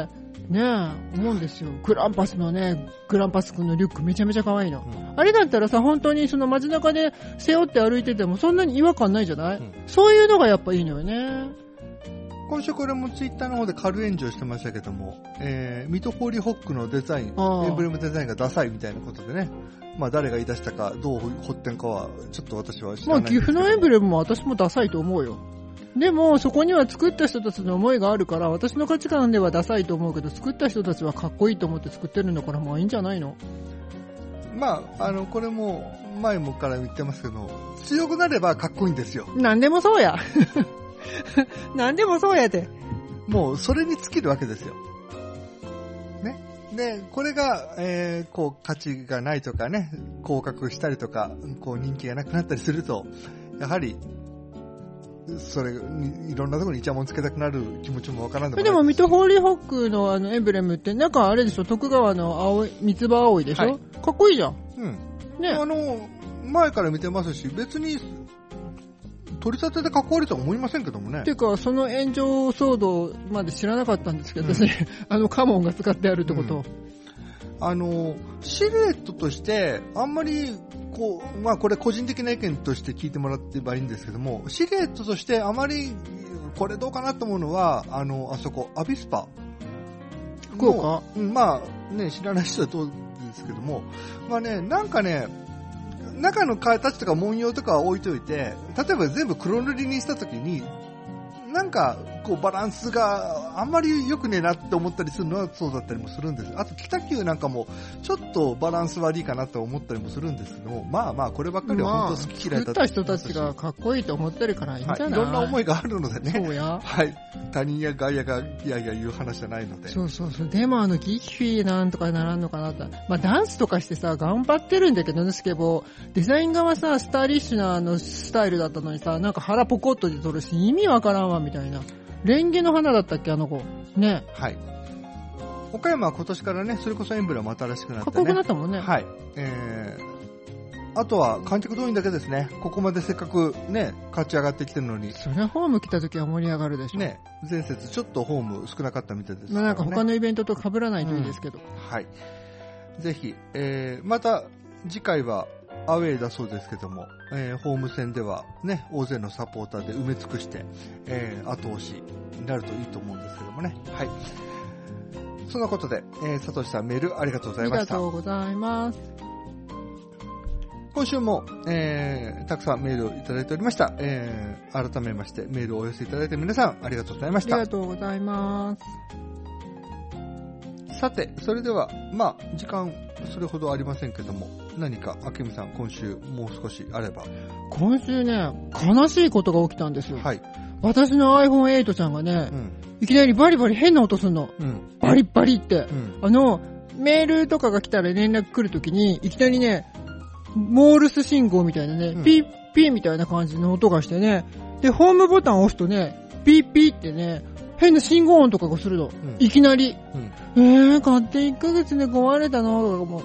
思うんですよ。グランパスのね、グランパスくんのリュックめちゃめちゃ可愛いの。あれだったらさ、本当にその街中で背負って歩いててもそんなに違和感ないじゃない？そういうのがやっぱいいのよね。 今週これもツイッターの方で軽炎上してましたけども、ミトホーリーホックのデザイン、エンブレムデザインがダサいみたいなことでね、誰が言い出したか、どう発展かは、ちょっと私は知らないんですけど。 岐阜のエンブレムも私もダサいと思うよ。でも、そこには作った人たちの思いがあるから、私の価値観ではダサいと思うけど、作った人たちはかっこいいと思って作ってるんだから、いいんじゃないの？ これも、前もから言ってますけど、強くなればかっこいいんですよ。 なんでもそうや。なんでもそうやて。 もう、それに尽きるわけですよ。ね。で、これが、価値がないとかね、降格したりとか、人気がなくなったりすると、やはり、それ、いろんなところにイチャモンつけたくなる気持ちもわからんでもない。 でも、ミトホーリーホックのエンブレムって、なんかあれでしょ、徳川の三つ葉葵でしょ、かっこいいじゃん。ね。 前から見てますし、別に、取り立てでかっこ悪いとは思いませんけどもね。 ていうか、その炎上騒動まで知らなかったんですけど、私、カモンが使ってあるってこと。 シルエットとして、あんまり、これ個人的な意見として聞いてもらってばいいんですけども、シルエットとしてあまり、これどうかなと思うのは、あそこ、アビスパ。 福岡？ 知らない人はどうですけども、なんかね、中の形とか文様とかは置いといて、例えば全部黒塗りにしたときに、なんか、 構バランスがあんまり良くねえなって思ったりするのはそうだったりもするんです。あと北九なんかもちょっとバランス悪いかなと思ったりもするんですけども、まあまあこればっかりは本当好き嫌いだと思ったし、 作った人たちがかっこいいと思ってるからいいんじゃない？ はい、いろんな思いがあるのでね。 そうや。 はい。他人や外野がいやいや言う話じゃないので。 そうそうそう。でもギキフィーなんとかならんのかなと。まあダンスとかしてさ、頑張ってるんだけどね、スケボー。デザイン側さ、スタイリッシュなスタイルだったのにさ、なんか腹ポコッとで撮るし、意味わからんわ、みたいな。レンゲの花だったっけ、あの子。ね。 はい。岡山は今年からね、それこそエンブラム新しくなってね。 かっこよくなったもんね。 はい。あとは観客動員だけですね。ここまでせっかくね、勝ち上がってきてるのに。 そりゃホーム来た時は盛り上がるでしょ。 ね。前節ちょっとホーム少なかったみたいですからね。 まあなんか他のイベントと被らないといいですけど。 はい。ぜひ、また次回はアウェーだそうですけども、ホーム戦ではね、大勢のサポーターで埋め尽くして、後押しになるといいと思うんですけどもね。はい。そんなことで、サトシさんメールありがとうございました。 ありがとうございます。 今週も、たくさんメールをいただいておりました。改めましてメールをお寄せいただいて皆さんありがとうございました。 ありがとうございます。 さて、それでは、まあ、時間それほどありませんけども、何か、あけみさん、今週もう少しあれば。 今週ね、悲しいことが起きたんですよ。 はい。 私の iPhone8 ちゃんがね、いきなりバリバリ変な音するの。バリバリって。メールとかが来たら連絡来るときに、いきなりね、モールス信号みたいなね、ピッピッみたいな感じの音がしてね、で、ホームボタンを押すとね、ピッピッってね、変な信号音とかがするの。いきなり。買って1ヶ月で壊れたのとか思って、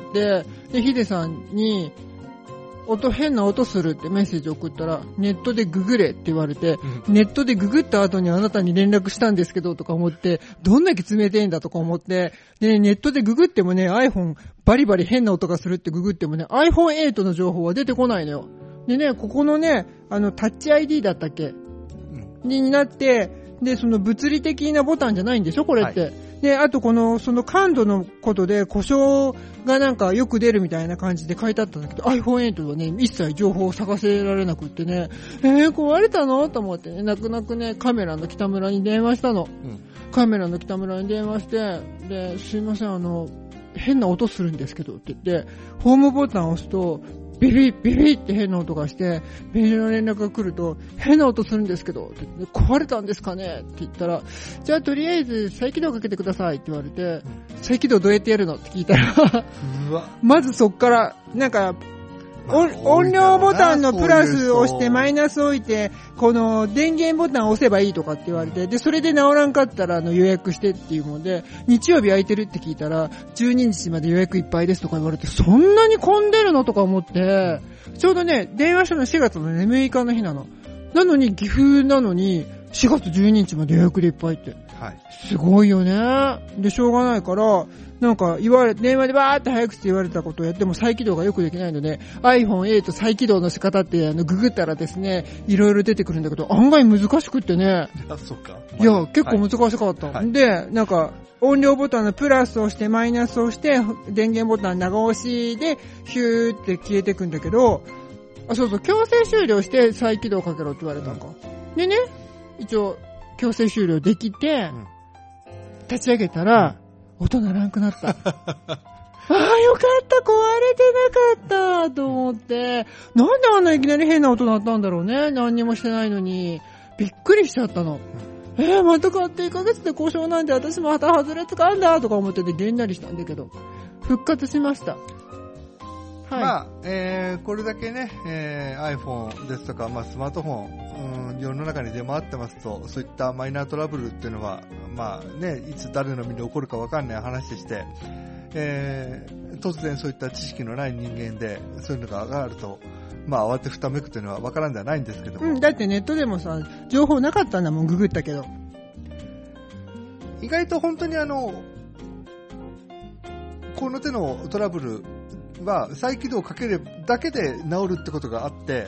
で、ヒデさんに、変な音するってメッセージ送ったら、ネットでググれって言われて、ネットでググった後にあなたに連絡したんですけどとか思って、どんだけ冷てえんだとか思って、で、ネットでググってもね、iPhone バリバリ変な音がするってググってもね、iPhone8 の情報は出てこないのよ。でね、ここのね、タッチ ID だったっけ、になって、で、その物理的なボタンじゃないんでしょこれって。はい、で、あとその感度のことで故障がなんかよく出るみたいな感じで書いてあったんだけど、iPhone8 はね、一切情報を探せられなくってね、壊れたのと思ってね、泣く泣くね、カメラの北村に電話したの。カメラの北村に電話して、で、すいません、変な音するんですけどって言って、ホームボタンを押すと、ビリビリって変な音がして、メールの連絡が来ると、変な音するんですけど、って壊れたんですかねって言ったら、じゃあとりあえず再起動かけてくださいって言われて、再起動どうやってやるのって聞いたらまずそっから、なんか、音量ボタンのプラスを押してマイナスを置いて、この電源ボタンを押せばいいとかって言われて、で、それで治らんかったら予約してっていうので、日曜日空いてるって聞いたら、12日まで予約いっぱいですとか言われて、そんなに混んでるのとか思って、ちょうどね、電話したの4月のね、6日の日なの。なのに、岐阜なのに、4月12日まで予約でいっぱいって。はい。すごいよね。で、しょうがないから、なんか電話でバーって早口って言われたことをやっても再起動がよくできないので、iPhone8 再起動の仕方ってググったらですね、いろいろ出てくるんだけど、案外難しくってね。 そうか。 いや、結構難しかった。はい、で、なんか、音量ボタンのプラスを押してマイナスを押して、電源ボタン長押しで、ヒューって消えてくんだけど、そうそう、強制終了して再起動かけろって言われたんか。でね、一応、強制終了できて、立ち上げたら、音鳴らんくなった。ああ、よかった、壊れてなかったと思って、なんであんないきなり変な音鳴ったんだろうね。何にもしてないのに。びっくりしちゃったの。また買って1ヶ月で故障なんで私もまた外れつかんだとか思っててげんなりしたんだけど、復活しました。 はい。まあ、これだけね、iPhone ですとか、まあスマートフォン、世の中に出回ってますと、そういったマイナートラブルっていうのは、まあね、いつ誰の身に起こるかわかんない話でして、突然そういった知識のない人間で、そういうのが上がると、まあ慌てふためくというのはわからんではないんですけども。 だってネットでもさ、情報なかったんだもん、ググったけど。 意外と本当にこの手のトラブルは再起動をかけるだけで治るってことがあって、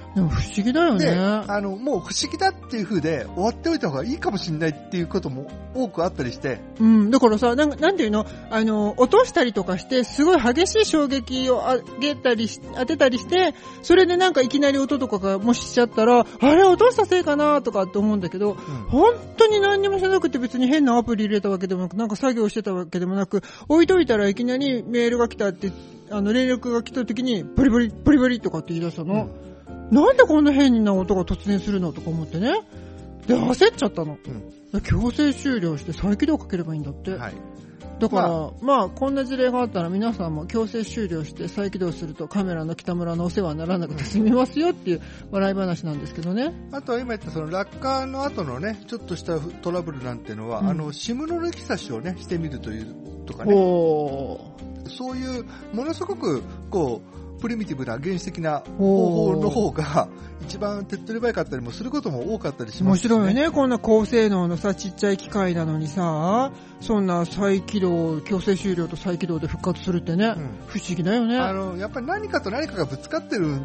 でも不思議だよね。 で、もう不思議だっていう風で終わっておいた方がいいかもしれないっていうことも多くあったりして。 うん、だからさ、なんていうの、落としたりとかして、すごい激しい衝撃を当てたりして、それでなんかいきなり音とかがもししちゃったら、あれ落としたせいかなとかって思うんだけど、本当に何にもしなくて別に変なアプリ入れたわけでもなく、なんか作業してたわけでもなく、置いといたらいきなりメールが来たって、連絡が来た時に、ブリブリ、ブリブリとかって言い出したの。なんでこんな変な音が突然するのとか思ってね。で、焦っちゃったの。強制終了して再起動かければいいんだって。はい。だから、まあ、こんな事例があったら皆さんも強制終了して再起動するとカメラの北村のお世話にならなくて済みますよっていう笑い話なんですけどね。 あとは今言ったその落下の後のね、ちょっとしたトラブルなんていうのは、SIM の抜き差しをね、してみるとかね。そういう、ものすごく、プリミティブな原始的な方法の方が一番手っ取り早かったりもすることも多かったりしますね。 面白いね。こんな高性能のさ、ちっちゃい機械なのにさ、そんな再起動、強制終了と再起動で復活するってね、不思議だよね。 やっぱり何かと何かがぶつかってるって、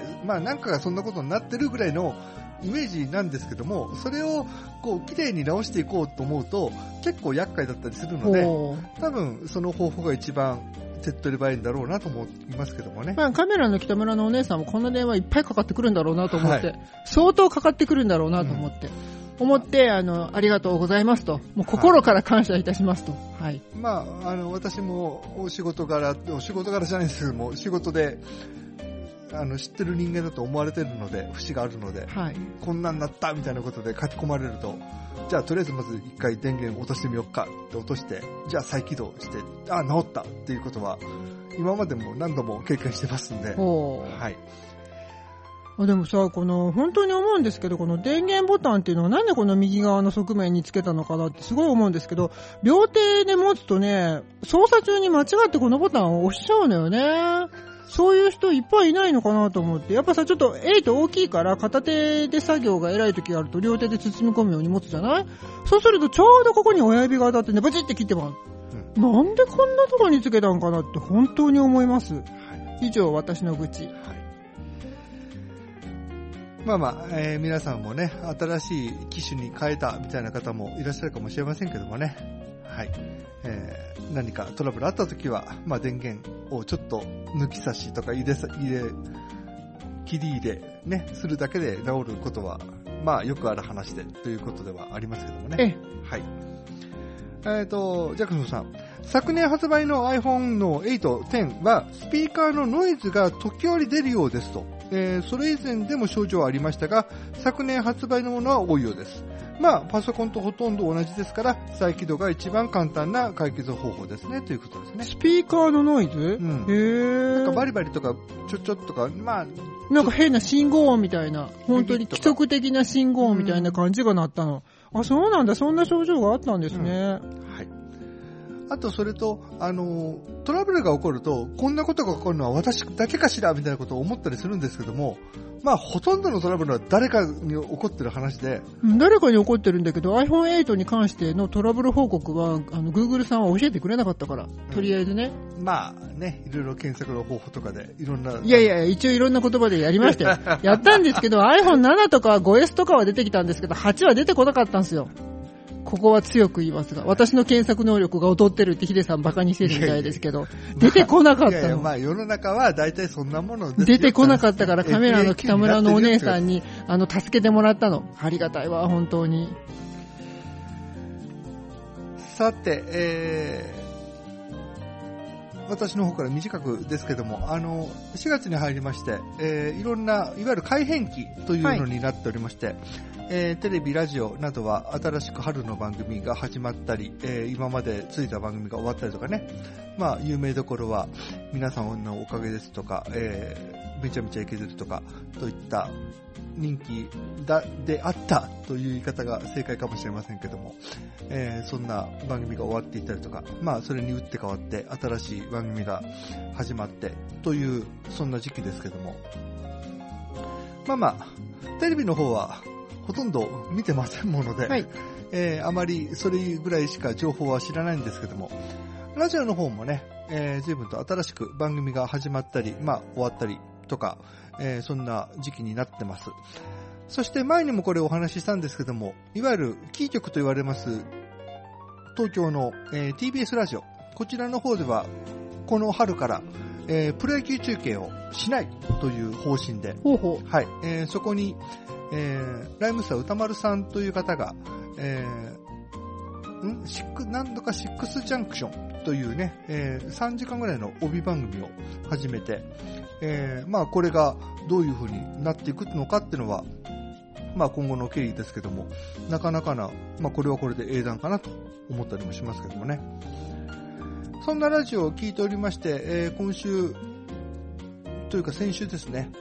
まあ何かがそんなことになってるぐらいのイメージなんですけども、それを綺麗に直していこうと思うと結構厄介だったりするので、多分その方法が一番手っ取り早いんだろうなと思いますけどもね。 まあカメラの北村のお姉さんもこんな電話いっぱいかかってくるんだろうなと思って、相当かかってくるんだろうなと思って、ありがとうございますと、もう心から感謝いたしますと。はい。 まあ私もお仕事柄じゃないんですけども、仕事で知ってる人間だと思われてるので、節があるので、こんなんなったみたいなことで書き込まれると、じゃあとりあえずまず一回電源落としてみようかって落として、じゃあ再起動して、治ったっていうことは今までも何度も経験してますんで、はい。 でもさ、本当に思うんですけど、この電源ボタンっていうのはなんでこの右側の側面につけたのかなってすごい思うんですけど、両手で持つとね、操作中に間違ってこのボタンを押しちゃうのよね。そういう人いっぱいいないのかなと思って。やっぱさ、ちょっと8大きいから片手で作業が偉い時があると両手で包み込むように持つじゃない？そうするとちょうどここに親指が当たってね、バチって切ってもらう。なんでこんなとこにつけたんかなって本当に思います。以上、私の愚痴。 まあ、皆さんもね、新しい機種に変えたみたいな方もいらっしゃるかもしれませんけどもね。はい。何かトラブルあったときは、電源をちょっと抜き差しとか切り入れね、するだけで治ることは、よくある話でということではありますけどもね。はい。ジャクソンさん。昨年発売の iPhone の8、10はスピーカーのノイズが時折出るようですと。それ以前でも症状はありましたが、昨年発売のものは多いようです。パソコンとほとんど同じですから、再起動が一番簡単な解決方法ですね、ということですね。 スピーカーのノイズ？ なんかバリバリとか、ちょっとか、 なんか変な信号音みたいな、本当に規則的な信号音みたいな感じが鳴ったの。そうなんだ、そんな症状があったんですね。はい。 あと、それと、トラブルが起こると、こんなことが起こるのは私だけかしらみたいなことを思ったりするんですけども、ほとんどのトラブルは誰かに起こってる話で。 誰かに起こってるんだけど、iPhone 8に関してのトラブル報告は、Google さんは教えてくれなかったから、とりあえずね。 いろいろ検索の方法とかで、いろんな。 いや、一応いろんな言葉でやりましたよ。やったんですけど、iPhone 7とか 5S とかは出てきたんですけど、8は出てこなかったんですよ。ここは強く言いますが、私の検索能力が劣ってるってヒデさんバカにしてるみたいですけど、出てこなかったの。 世の中は大体そんなものですよ。出てこなかったからカメラの北村のお姉さんに助けてもらったの。ありがたいわ、本当に。 さて、私の方から短くですけども、4月に入りまして、いろんな、いわゆる改編期というのになっておりまして、テレビ、ラジオなどは新しく春の番組が始まったり、今までついた番組が終わったりとかね、有名どころは皆さんのおかげですとか、めちゃめちゃイケてるとか、といった人気であったという言い方が正解かもしれませんけども、そんな番組が終わっていたりとか、それに打って変わって新しい番組が始まってという、そんな時期ですけども、テレビの方はほとんど見てませんもので、あまりそれぐらいしか情報は知らないんですけども、ラジオの方もね、随分と新しく番組が始まったり、終わったりとか、 そんな時期になってます。そして前にもこれお話ししたんですけども、いわゆるキー局と言われます東京の、TBS ラジオ、こちらの方ではこの春から、プロ野球中継をしないという方針で、はい、そこに、ライムスター歌丸さんという方が、なんとかシックスジャンクションというね、3時間ぐらいの帯番組を始めて、まあこれがどういう風になっていくのかっていうのは、まあ今後の経緯ですけども、なかなかな、まあこれはこれで英断かなと思ったりもしますけどもね。そんなラジオを聞いておりまして、今週というか先週ですね、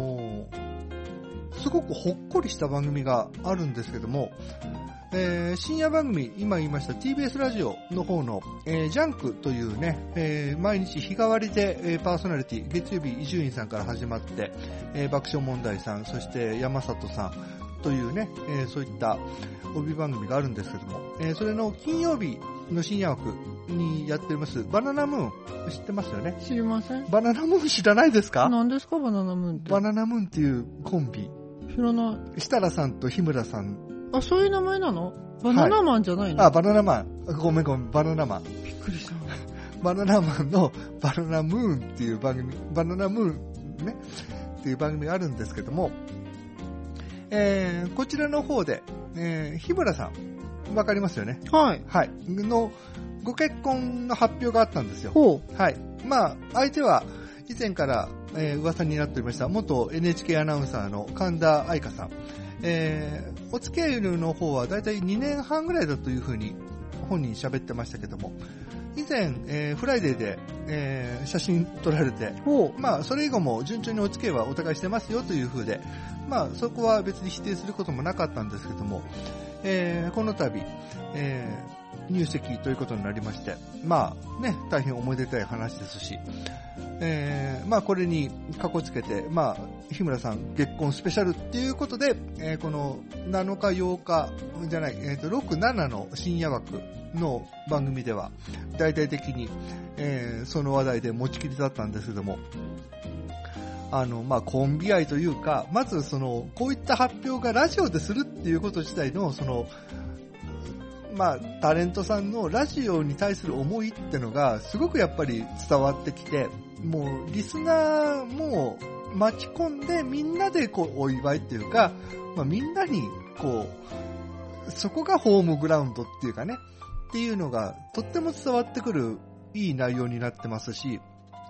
すごくほっこりした番組があるんですけども、深夜番組、今言いました TBS ラジオの方の、ジャンクというね、毎日日替わりで、パーソナリティ、月曜日伊集院さんから始まって、爆笑問題さん、そして山里さんというね、そういった帯番組があるんですけども、それの金曜日の深夜枠にやっておりますバナナムーン、知ってますよね？ 知りません。 バナナムーン知らないですか？ 何ですかバナナムーンって。 バナナムーンっていうコンビ。 知らない。 設楽さんと日村さん。 あ、そういう名前なの？バナナマンじゃないの？ はい、あ、バナナマン。ごめん、バナナマン。 びっくりした。 バナナマンのバナナムーンっていう番組、バナナムーンね、っていう番組があるんですけども、こちらの方で、日村さん、わかりますよね？ はい。 はい。の、ご結婚の発表があったんですよ。 ほう。はい。まあ、相手は、以前から、噂になっておりました、元 NHK アナウンサーの神田愛花さん。お付き合いの方はだいたい2年半ぐらいだというふうに本人喋ってましたけども、以前、フライデーで、写真撮られて、まあそれ以後も順調にお付き合いはお互いしてますよというふうで、まあそこは別に否定することもなかったんですけども、この度、入籍ということになりまして、まあね、大変思い出たい話ですし、まあこれにかこつけて、まあ日村さん結婚スペシャルっていうことで、この7日8日じゃない、6、7の深夜枠の番組では大々的に、その話題で持ちきりだったんですけども、まあコンビ愛というか、まずこういった発表がラジオでするっていうこと自体のまあ、タレントさんのラジオに対する思いってのがすごくやっぱり伝わってきて、もうリスナーも巻き込んでみんなでこうお祝いっていうか、まあ、みんなにこうそこがホームグラウンドっていうかねっていうのがとっても伝わってくるいい内容になってますし、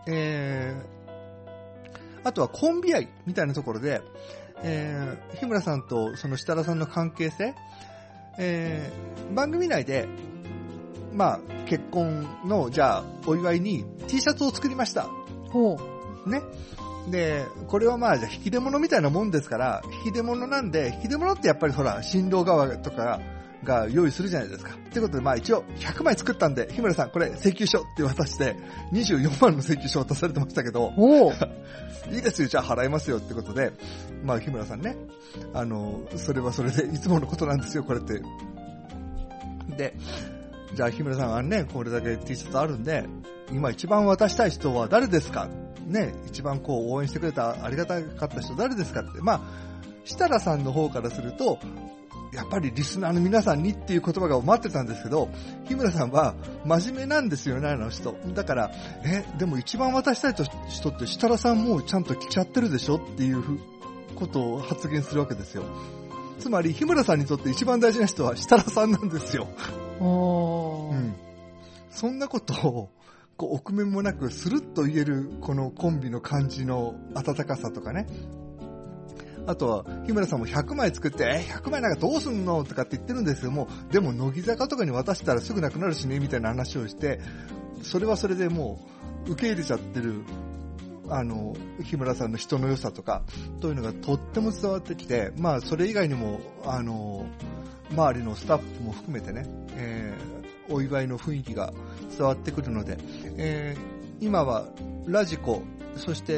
あとはコンビ愛みたいなところで、日村さんとその設楽さんの関係性、番組内で、まあ、結婚の、じゃあ、お祝いに T シャツを作りました。 ほう。ね。で、これはまあ、じゃあ、引き出物みたいなもんですから、引き出物なんで、引き出物ってやっぱりほら、新郎側とかが用意するじゃないですか。ということで、まあ一応、100枚作ったんで、日村さん、これ、請求書って渡して、24万の請求書を渡されてましたけど、いいですよ、じゃあ払いますよってことで、まあ日村さんね、それはそれでいつものことなんですよ、これって。で、じゃあ日村さんはね、これだけ T シャツあるんで、今一番渡したい人は誰ですかね、一番こう応援してくれたありがたかった人誰ですかって。まあ、設楽さんの方からすると、やっぱりリスナーの皆さんにっていう言葉が待ってたんですけど、日村さんは真面目なんですよね、あの人。だから、でも一番渡したい人って設楽さんもうちゃんと来ちゃってるでしょっていうことを発言するわけですよ。つまり日村さんにとって一番大事な人は設楽さんなんですよ。うん。そんなことをこう臆面もなくスルッと言えるこのコンビの感じの温かさとかね。あとは日村さんも100枚作って100枚なんかどうすんのとかって言ってるんですけども、でも乃木坂とかに渡したらすぐなくなるしねみたいな話をして、それはそれでもう受け入れちゃってる日村さんの人の良さとかというのがとっても伝わってきて、まあそれ以外にも周りのスタッフも含めてね、お祝いの雰囲気が伝わってくるので、今はラジコ、そして、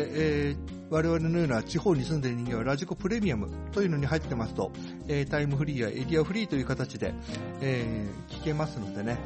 我々のような地方に住んでいる人間はラジコプレミアムというのに入ってますと、タイムフリーやエリアフリーという形で、聞けますのでね、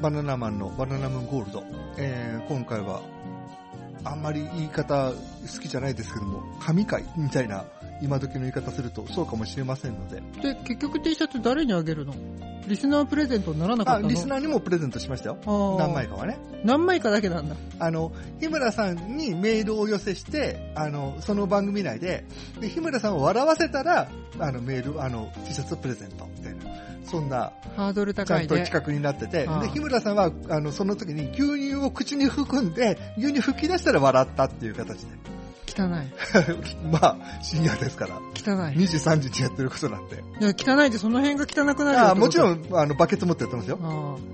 バナナマンのバナナムーンゴールド。今回は、あんまり言い方好きじゃないですけども、神回みたいな今時の言い方するとそうかもしれませんので。 で、結局 T シャツ誰にあげるの？リスナープレゼントにならなかったの？ リスナーにもプレゼントしましたよ。何枚かはね。 何枚かだけなんだ。 日村さんにメールをお寄せして、その番組内で、日村さんを笑わせたら、メール、T シャツプレゼントみたいな。そんな、 ハードル高いね。 ちゃんと企画になってて、で、日村さんは、その時に牛乳を口に含んで、牛乳吹き出したら笑ったっていう形で。 汚い。 まあ、深夜ですから。 汚い。 2時3時にやってることなんで。 いや、汚いってその辺が汚くなるよ。 もちろん、バケツ持ってやってますよ。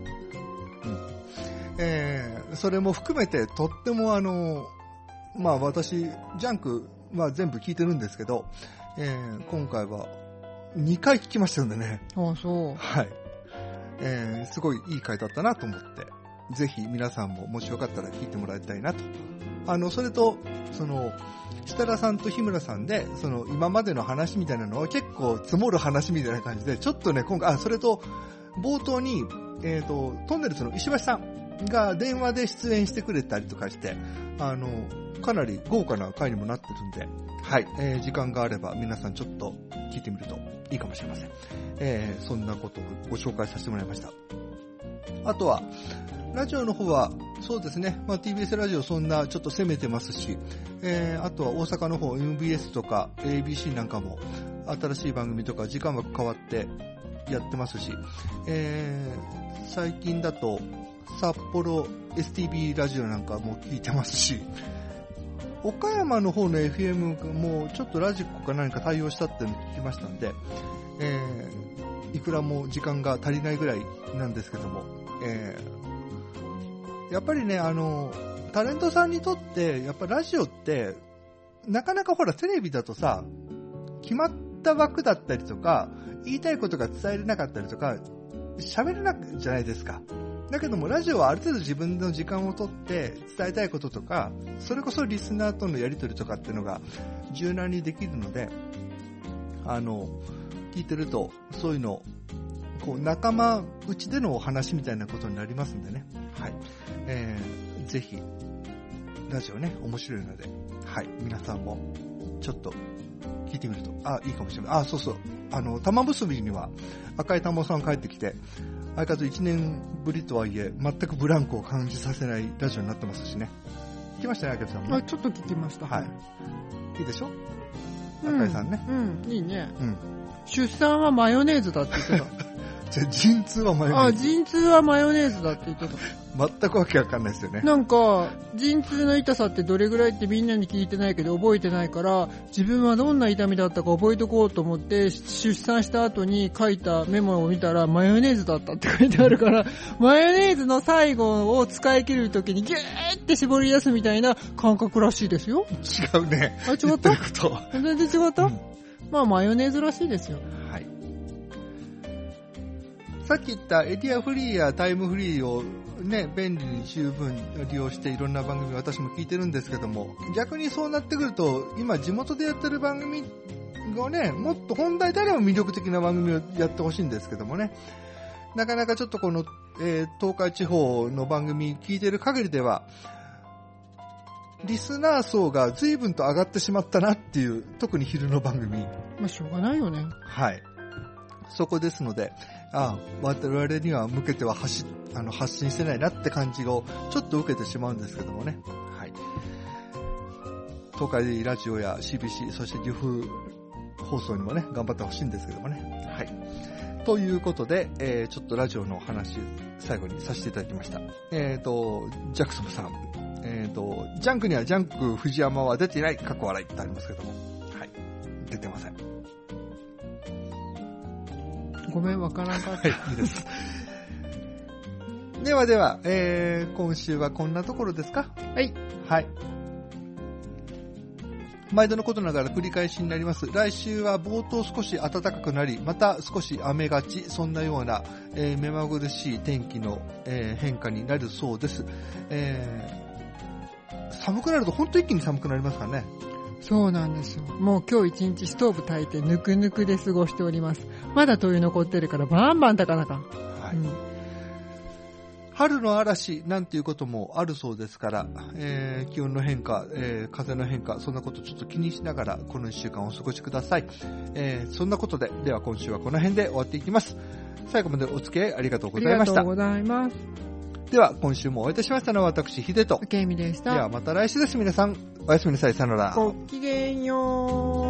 それも含めて、とってもまあ私、ジャンクは全部聞いてるんですけど、今回は2回聞きましたんでね。 ああ、そう。 はい。すごいいい回だったなと思って、ぜひ皆さんももしよかったら聞いてもらいたいなと。それと、設楽さんと日村さんで、今までの話みたいなのを結構積もる話みたいな感じで、ちょっとね、今回、それと、冒頭に、トンネルズの石橋さんが電話で出演してくれたりとかして、かなり豪華な回にもなってるんで、はい、時間があれば皆さんちょっと聞いてみるといいかもしれません。そんなことをご紹介させてもらいました。あとは、ラジオの方は、そうですね、まあ、TBS ラジオそんなちょっと攻めてますし、あとは大阪の方 MBS とか ABC なんかも新しい番組とか時間枠変わってやってますし、最近だと札幌 STB ラジオなんかも聞いてますし、岡山の方の FM もちょっとラジコか何か対応したっていうのを聞きましたんで、いくらも時間が足りないぐらいなんですけども、やっぱりね、タレントさんにとって、やっぱラジオって、なかなかほらテレビだとさ、決まった枠だったりとか、言いたいことが伝えれなかったりとか、喋れないじゃないですか。だけどもラジオはある程度自分の時間をとって伝えたいこととか、それこそリスナーとのやり取りとかっていうのが柔軟にできるので、聞いてるとそういうの、こう仲間内でのお話みたいなことになりますんでね。はい。ぜひ、ラジオね、面白いので、はい、皆さんも、ちょっと、聞いてみると、いいかもしれない。そうそう、玉結びには、赤井玉緒さん帰ってきて、相変わらず1年ぶりとはいえ、全くブランクを感じさせないラジオになってますしね。聞きましたね、赤井さんも。 ちょっと聞きました。 はい。いいでしょ、赤井さんね。 うん、いいね。うん。出産はマヨネーズだって言ってた。 じゃあ、陣痛はマヨネーズ。 陣痛はマヨネーズだって言ってた。 全くわけわかんないですよね。 なんか、陣痛の痛さってどれぐらいってみんなに聞いてないけど覚えてないから、自分はどんな痛みだったか覚えとこうと思って、出産した後に書いたメモを見たら、マヨネーズだったって書いてあるから、マヨネーズの最後を使い切るときにギューって絞り出すみたいな感覚らしいですよ。 違うね。 違った？全然違った？まあ、マヨネーズらしいですよ。 はい。さっき言ったエリアフリーやタイムフリーをね、便利に十分利用していろんな番組私も聞いてるんですけども、逆にそうなってくると、今地元でやってる番組をね、もっと本来であれば魅力的な番組をやってほしいんですけどもね、なかなかちょっとこの、東海地方の番組聞いてる限りでは、リスナー層が随分と上がってしまったなっていう、特に昼の番組。 まあ、しょうがないよね。 はい。そこですので、我々には向けては発信してないなって感じをちょっと受けてしまうんですけどもね。はい。東海ラジオや CBC、そして LIFU 放送にもね、頑張ってほしいんですけどもね。はい。ということで、ちょっとラジオの話、最後にさせていただきました。ジャクソンさん。ジャンクにはジャンク藤山は出ていない、過去笑いってありますけども。はい。出てません。 ごめん、わからんかった。 はい、いいです。ではでは、今週はこんなところですか？ はい。 はい。毎度のことながら繰り返しになります。来週は冒頭少し暖かくなり、また少し雨がち、そんなような、目まぐるしい天気の、変化になるそうです。寒くなると本当一気に寒くなりますからね。 そうなんですよ。もう今日一日ストーブ焚いてぬくぬくで過ごしております。まだ灯油残ってるからバンバン焚かなかん。 はい。 春の嵐なんていうこともあるそうですから、気温の変化、風の変化、そんなことちょっと気にしながらこの1週間お過ごしください。そんなことで、では今週はこの辺で終わっていきます。最後までお付き合いありがとうございました。 ありがとうございます。 では今週もお会いいたしましたのは私、ヒデと。 ケイミでした。 ではまた来週です。皆さん、おやすみなさい。さよなら。 ごきげんよう。